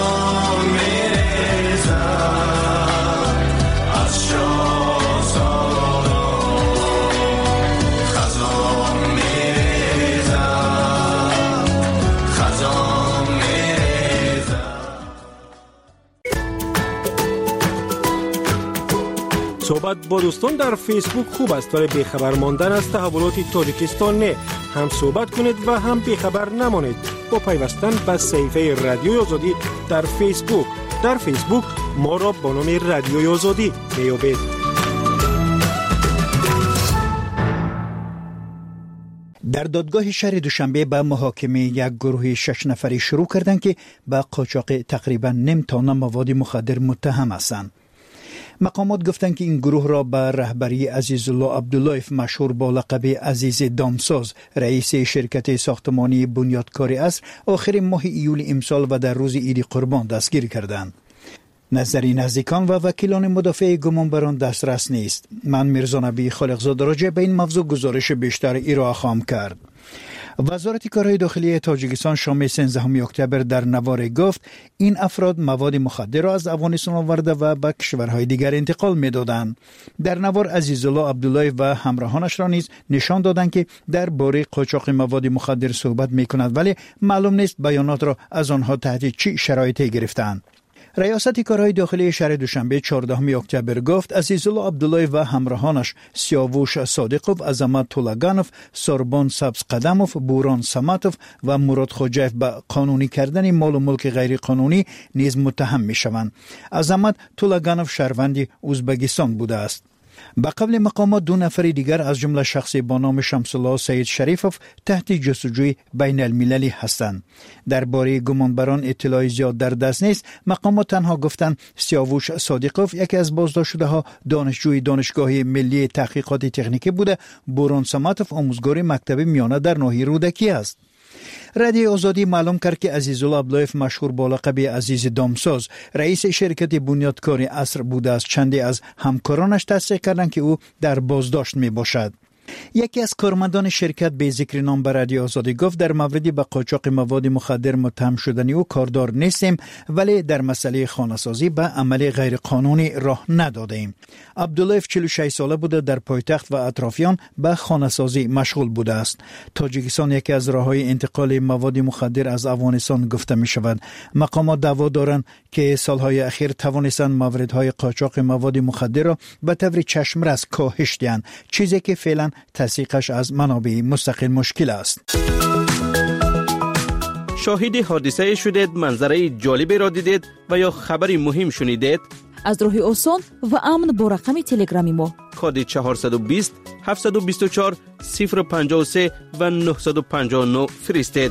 صحبت با دوستان در فیسبوک خوب است ولی بیخبر ماندن از تحولات تاجیکستان نه. هم صحبت کنید و هم بیخبر نمانید با پیوستن به صفحه رادیوی آزادی در فیسبوک. در فیسبوک ما را با نام رادیوی آزادی میابید. در دادگاه شهر دوشنبه به محاکمه یک گروه شش نفری شروع کردند که به قاچاق تقریبا نیم تن مواد مخدر متهم هستند. مقامات گفتند که این گروه را به رهبری عزیزالله عبداللهیف مشهور با لقب عزیز دامساز رئیس شرکت ساختمانی بنیادکار عصر آخر ماه ایول امسال و در روز عید قربان دستگیر کردند. نظری نزدیکان و وکیلان مدافع گمانبران دسترس نیست. من میرزا نبی خالقزاده راجع به این موضوع گزارش بیشتر ارائه خواهم کرد. وزارت کارهای داخلی تاجیکستان شام سیزدهم اکتبر در نوار گفت این افراد مواد مخدر را از افغانستان آورده و به کشورهای دیگر انتقال می‌دادند. در نوار عزیزالله عبدالله و همراهانش را نیز نشان دادند که در باره قاچاق مواد مخدر صحبت می‌کنند ولی معلوم نیست بیانات را از آنها تحت چه شرایطی گرفتند. ریاست کارهای داخلی شهر دوشنبه چهاردهم اکتبر گفت عزیزالله عبدالله و همراهانش سیاوش صادقوف، عظمت طولگانوف، سربان سبز قدموف، بوران سمتوف و مراد خوجایف به قانونی کردن مال و ملک غیر قانونی نیز متهم می شوند. عظمت طولگانوف شهروند ازبکستان بوده است. به قبل مقامات دو نفر دیگر از جمله شخصی با نام شمس‌الله سید شریفوف تحت جستجوی بین المللی هستند. درباره گمانبران اطلاعی زیاد در دست نیست. مقامات تنها گفتند سیاوش صادقوف یکی از بازداشت شده ها دانشجوی دانشگاه ملی تحقیقات تکنیکی بوده. بوران سمتوف آموزگار مکتب میانه در ناحیه رودکی است. رادیو آزادی معلوم کرد که عزیزالله عبداللهیف مشهور با لقب عزیز دامساز رئیس شرکت بنیادکار عصر بوده است. چندی از همکارانش تصدیق کردند که او در بازداشت می باشد. یکی از کارمندان شرکت به ذکر نام به رادیو آزادی گفت در مورد به قاچاق مواد مخدر متهم شدنی او کاردار نیستیم ولی در مسئله خانه‌سازی به عمل غیر قانونی راه ندادیم. عبداللهیف چهل و شش ساله بوده در پایتخت و اطرافیان به خانه‌سازی مشغول بوده است. تاجیکستان یکی از راه‌های انتقال مواد مخدر از افغانستان گفته می شود. مقامات دعوا دارند که سالهای اخیر توانستند موردهای قاچاق مواد مخدر را به طور چشم‌رس کاهش دهند، چیزی که فعلا تصدیقش از منابع مستقل مشکل است. شاهد حادثه شدید، منظره جالبی را دیدید و یا خبری مهم شنیدید؟ از راه آسان و امن با رقم تلگرامی ما کد چهارصد و بیست هفتصد و بیست و چهار صفر پنجاه و سه و نهصد و پنجاه و نه فرستید.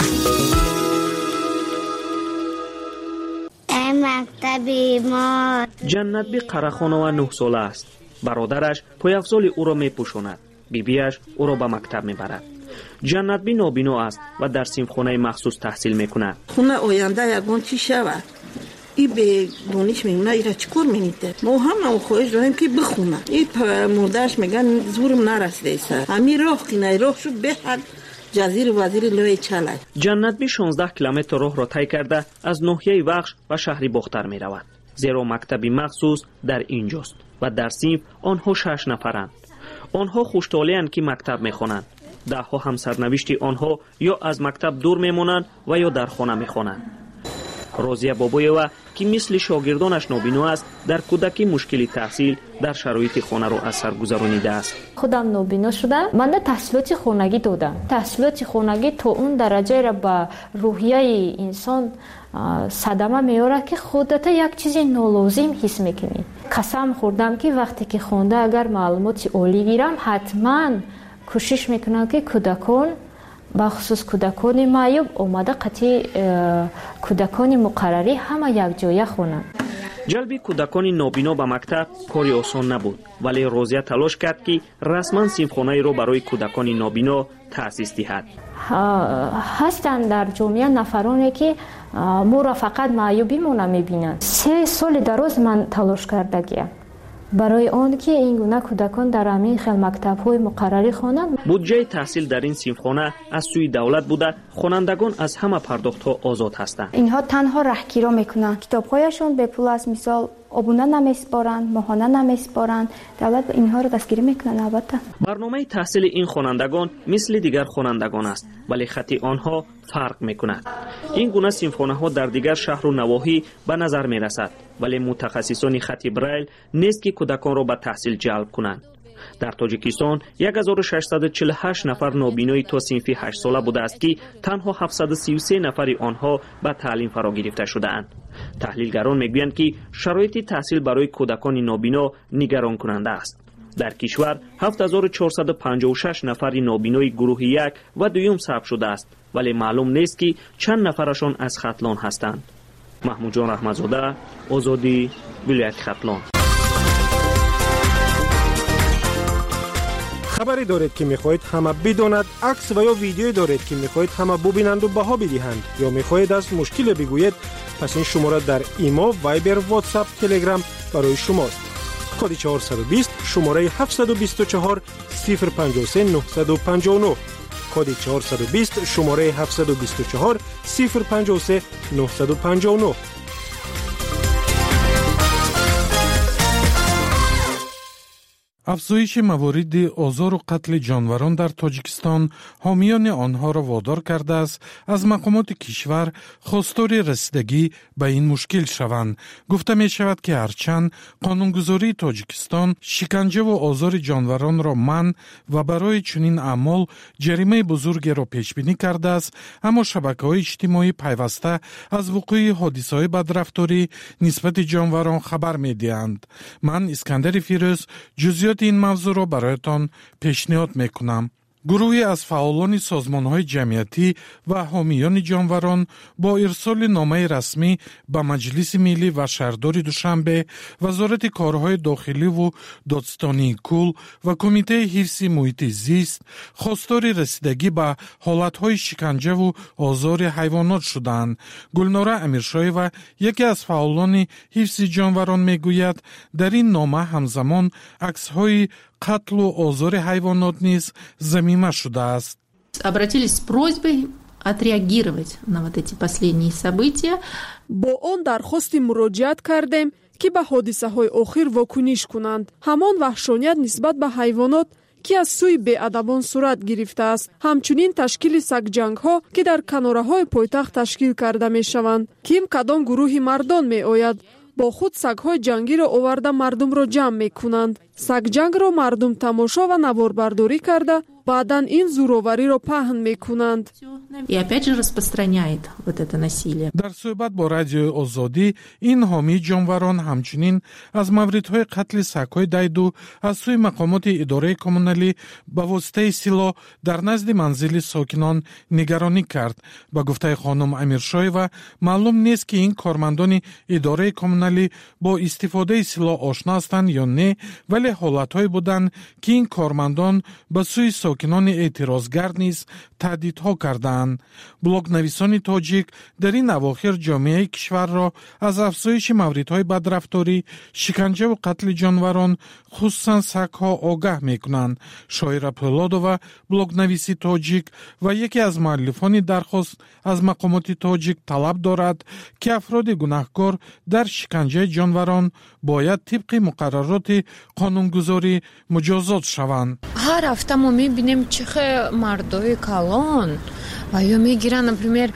مکتبی ما جنت بی قرخانه و نه ساله است. برادرش پایافزال او را می پوشاند. بیبیش او را به مکتب می برد. جنت بی نابینا است و در صنفخانه مخصوص تحصیل می کند. خونه آینده یگان چی شود؟ این به دانش میمونه ایره چکور مینیده؟ ما هم خواهش داریم که بخونه. این مردش میگن زورم نرسیده سر. همین راه خینه راه شد به حد جزیر وزیر لوی چله. جنت بی شانزده کیلومتر راه را طی کرده از ناحیه وخش و شهری باختر می رود. زیرا مکتبی مخصوص در اینجاست و در صنف آنها شش نفرند. آنها خوشحالند که مکتب میخوانند. ده ها هم سرنوشت آنها یا از مکتب دور میمونند و یا در خانه میخوانند. راضیه بابایوا که مثل شاگردانش نابینا است در کودکی مشکلی تحصیل در شرایط خانه را از سر گذرانیده است. خودم نابینا شدم. من تحصیلات خانگی دادم. تحصیلات خانگی تا اون درجه را به روحیه انسان صدمه میاره که خودت یک چیز نالازم حس میکنی. قسم خوردم که وقتی که خونده اگر معلومات عالی گیرم حتما کوشش میکنم که کودکان بخصوص کودکان معیوب اومده قطعی کودکان مقرری همه یک جایه خونن. جلب کودکان نابینا به مکتب کاری آسان نبود ولی راضیه تلاش کرد که رسما صنفخانه را برای کودکان نابینا تأسیس دهد. هستند در جامعه نفرانی که ما را فقط معیوبی مون میبینند. سه سال دراز من تلاش کردگیم برای آن که این گونه کودکان در همین خیل مکتب‌های مقرری خوانند. بودجه تحصیل در این صنفخانه از سوی دولت بوده، خوانندگان از همه پرداخت‌ها آزاد هستند. اینها تنها راهگیری میکنند. کتاب‌هایشان به پول است، مثال آبونه نمیسپارند، ماهانه نمیسپارند. دولت اینها را دستگیری میکنه. البته برنامه تحصیل این خوانندگان مثل دیگر خوانندگان است، ولی خط آنها فرق میکند. این گونه صنفخانه‌ها در دیگر شهر و نواحی به نظر میرسد، ولی متخصصان خط بریل نیست که کودکان را به تحصیل جلب کنند. در تاجیکستان هزار و ششصد و چهل و هشت نفر نابینای تا صنف هشت ساله بوده است که تنها هفتصد و سی و سه نفر آنها به تعلیم فرا گرفته شده‌اند. تحلیلگران میگویند که شرایط تحصیل برای کودکان نابینا نگران کننده است. در کشور هفت هزار و چهارصد و پنجاه و شش نفر نابینای گروه یک و دوم ثبت شده است، ولی معلوم نیست که چند نفرشان از ختلان هستند. محمود جان رحمتزاده، آزادی، ولایت ختلان. خبری دارید که میخواهید همه بداند، عکس و یا ویدیویی دارید که میخواهید همه ببینند و بها بدهند، یا میخواهید از مشکل بگویید، پس این شماره در ایما، وایبر، واتساپ، تلگرام برای شماست. کد چهارصد و بیست شماره هفتصد و بیست و چهار صفر پنجاه و سه نهصد و پنجاه و نه. کد چهارصد و بیست شماره هفتصد و بیست و چهار صفر پنجاه و سه نهصد و پنجاه و نه. افزایش موارد آزار و قتل جانوران در تاجیکستان حامیان آنها را وادار کرده است از مقامات کشور خواستار رسیدگی به این مشکل شوند. گفته می شود که هرچند قانونگذاری تاجیکستان شکنجه و آزار جانوران را منع و برای چنین اعمال جریمه بزرگی را پیش بینی کرده است، اما شبکه‌های اجتماعی پیوسته از وقوع حادثه‌های بدرفتاری نسبت جانوران خبر می‌دهند. من اسکندر فیروز جزئیات این موضوع را برایتان پیشنهاد میکنم. گروهی از فعالان سازمان‌های جمعیتی و حامیان جانوران با ارسال نامه رسمی به مجلس ملی و شهردار دوشنبه، وزارت کارهای داخلی و دادستانی کل و کمیته حفظ محیط زیست خواستار رسیدگی به حالت‌های شکنجه و آزار حیوانات شدند. گلناره امیرشایوا یکی از فعالان حفظ جانوران میگوید در این نامه همزمان عکس‌های قتل و آزار حیوانات نیز ضمیمه شده است. Обратились с просьбой отреагировать на вот эти последние события. با آن درخواست مراجعت کردیم که به حادثه‌های اخیر واکنش کنند. همان وحشانیت نسبت به حیوانات که از سوی بی‌ادبان صورت گرفته است، همچنین تشکیل سگجنگ‌ها که در کناره‌های پایتخت تشکیل کرده می‌شوند. کیم کدام گروهی مردان می‌آید با خود سگ‌های جنگی را آورده مردم را جمع می‌کنند. سگ جنگ را مردم تماشا و نواربرداری کرده بعداً این زوراوری را پهن می‌کنند. И опять же распространяет вот это насилие. در صحبت با رادیو آزادی این حامی جانوران همچنین از موردهای قتل سگ‌های دیدو از سوی مقامات اداره کمونالی به واسطه سلاح در نزد منزل ساکنان نگرانی کرد. با گفته خانم امیرشایوا معلوم نیست که این کارمندان اداره کمونالی با استفاده سلاح آشنا هستند یا نه، ولی حالت‌های بودند که این کارمندان به سوی ساکنان اعتراضگر نیز تهدیدها کردند. بلاگ نویسان تاجیک در این اواخر جامعه کشور را از افزایش موردهای بدرفتاری، شکنجه و قتل جانوران خصوصا سگ‌ها آگاه می‌کنند. شاعره پولادووا بلاگ نویسی تاجیک و یکی از مؤلفان درخواست از مقامات تاجیک طلب دارد که افراد گناهکار در شکنجه جانوران باید طبق مقررات قانونگذاری مجازات شوند. هر هفته ما می‌بینیم چه مردای کلان و یا میگیرن например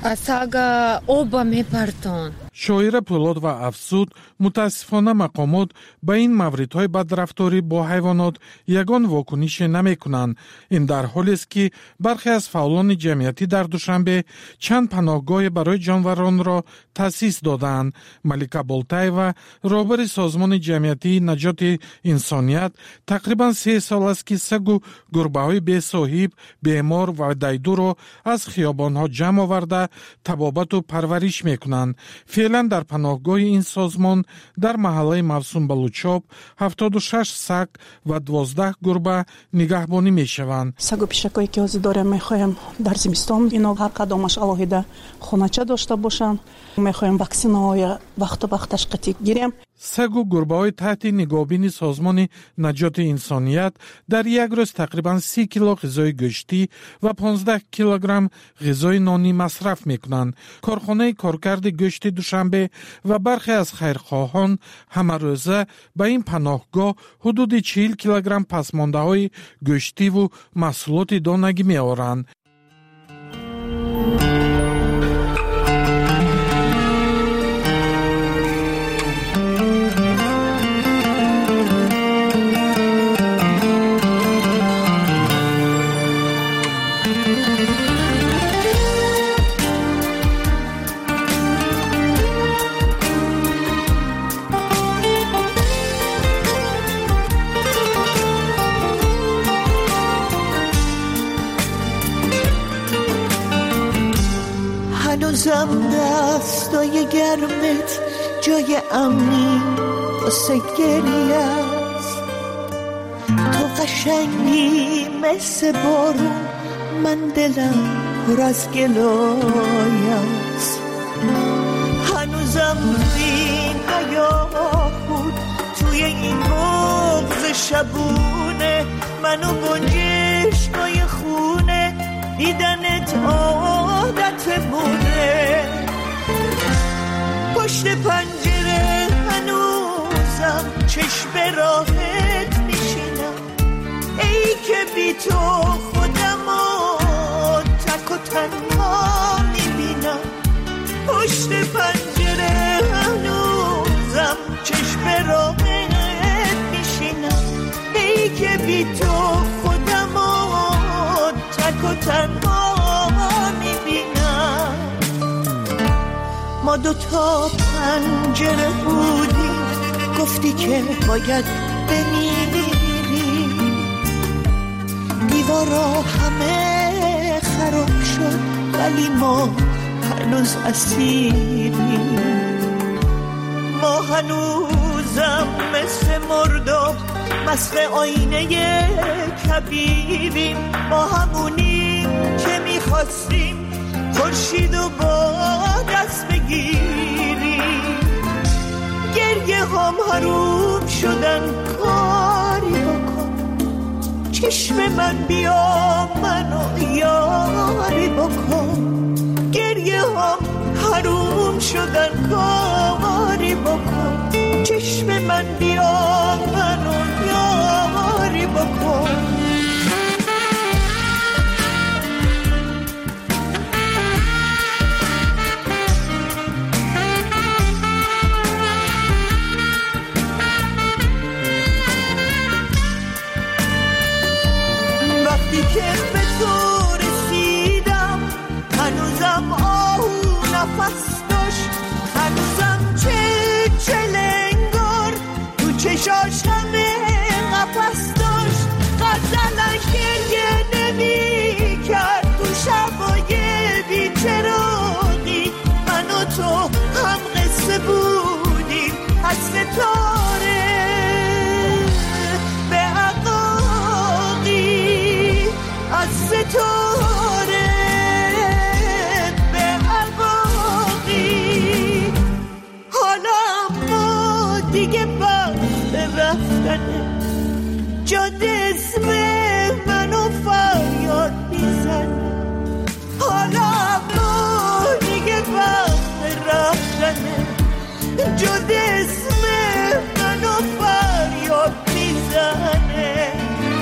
ساگا اوبا میپرتون. شاعره پولادووا افزود متاسفانه مقامات به این موردهای بدرفتاری با حیوانات یگان واکنش نمی‌کنند. این در حالی است که برخی از فعالان جمعیتی در دوشنبه چند پناهگاه برای جانوران را تأسیس دادند. ملیکه بولتایوا رهبر سازمان جمعیتی نجات انسانیت تقریبا سه سال است که سگ و گربه‌های بی‌صاحب، بیمار و دیدو را از خیابان‌ها جمع آورده تبابت و پرورش می‌کنند. فعلا در پناهگاه این سازمان در محله موسوم بلوچاب هفتاد و شش سگ و دوازده گربه نگهبانی میشوند. سگ و پیشکایی که از داریم میخوایم در زمستان اینا هر کدامش علاوه خونچه داشته باشن. میخوایم واکسین‌های وقت و وقت تشخیص گیریم. سگ و گربه‌های تحت نگاهبین سازمان نجات انسانیت در یک روز تقریباً سی کیلو غذای گوشتی و پانزده کیلوگرم غذای نانی مصرف می‌کنند. کارخانه کارکرد گوشت دوشنبه و برخی از خیرخواهان همه روزه به این پناهگاه حدود چهل کیلوگرم پسمانده‌های گوشتی و محصولات دانگی می‌آورند. هنوزم دستای گرمت جای امنی واسه گریه است. تو قشنگی مثل بارون، من دلم پر از گلای است. هنوزم این حیا بود توی این بغض شبونه، منو گنجشکای خونه دیدنت عادت بوده. پشت پنجره هنوزم چشم راحت میشینم، ای که بی تو خودمو تک و تنها میبینم. پشت پنجره هنوزم چشم راحت میشینم، ای که بی تو خودمو تک و تنها میبینم. ما دوتا پنجره بودیم، گفتی که باید بمیریم. دیوارا همه خراب شد ولی ما هنوز اسیریم. ما هنوزم مثل مرداب مست آینه کبیریم. ما همونیم که میخواستیم خورشید و با دست بگیریم. گریه هم حروم شدن، کاری بکن چشم من بیا منو یاری بکن. گریه هم حروم شدن، کاری بکن چشم من بیا منو یاری بکن. وقتی که به تو رسیدم هنوزم آهو نفس داشت، هنوزم چه چلنگار تو چشاش همه قفس داشت. غزلش گریه نمی کرد تو شبای بی‌چراغی. من و تو هم قصه بودیم از ستاره به عقاقی، از ستاره به عقاقی. حالا ما دیگه وقت رفتنه، جاده اسم منو فریاد میزنه. حالا ما دیگه وقت رفتنه، جاده اسم منو فریاد میزنه.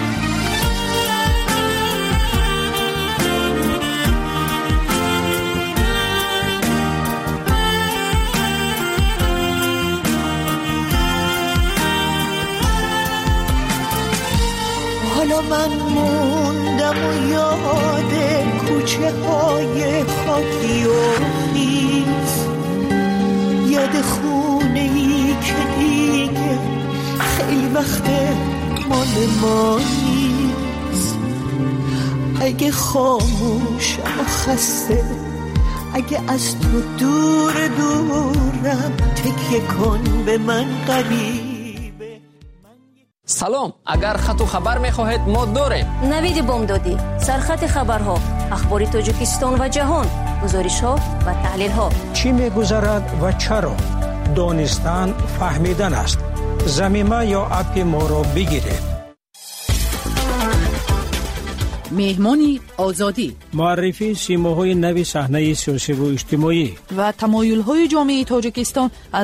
حالا من موندم و یاد کوچه های خاکی و خیز، یاد خونه ای که دیگه خیلی وقت مال ما نیست. اگه خاموشم و خسته، اگه از تو دور دورم، تکیه کن به من قریب. سلام، اگر خط و خبر می‌خواهید ما داریم. نوید بامدادی، سرخط خبرها، اخبار تاجیکستان و جهان، گزارش‌ها و تحلیل‌ها. چی می‌گذرد و چرا؟ دانستن فهمیدن است. زمینه یا اپ ما را بگیرید. مهمانی آزادی، معرفی سیماهای نوی صحنه سیاسی و اجتماعی و تمایل‌های جامعه تاجیکستان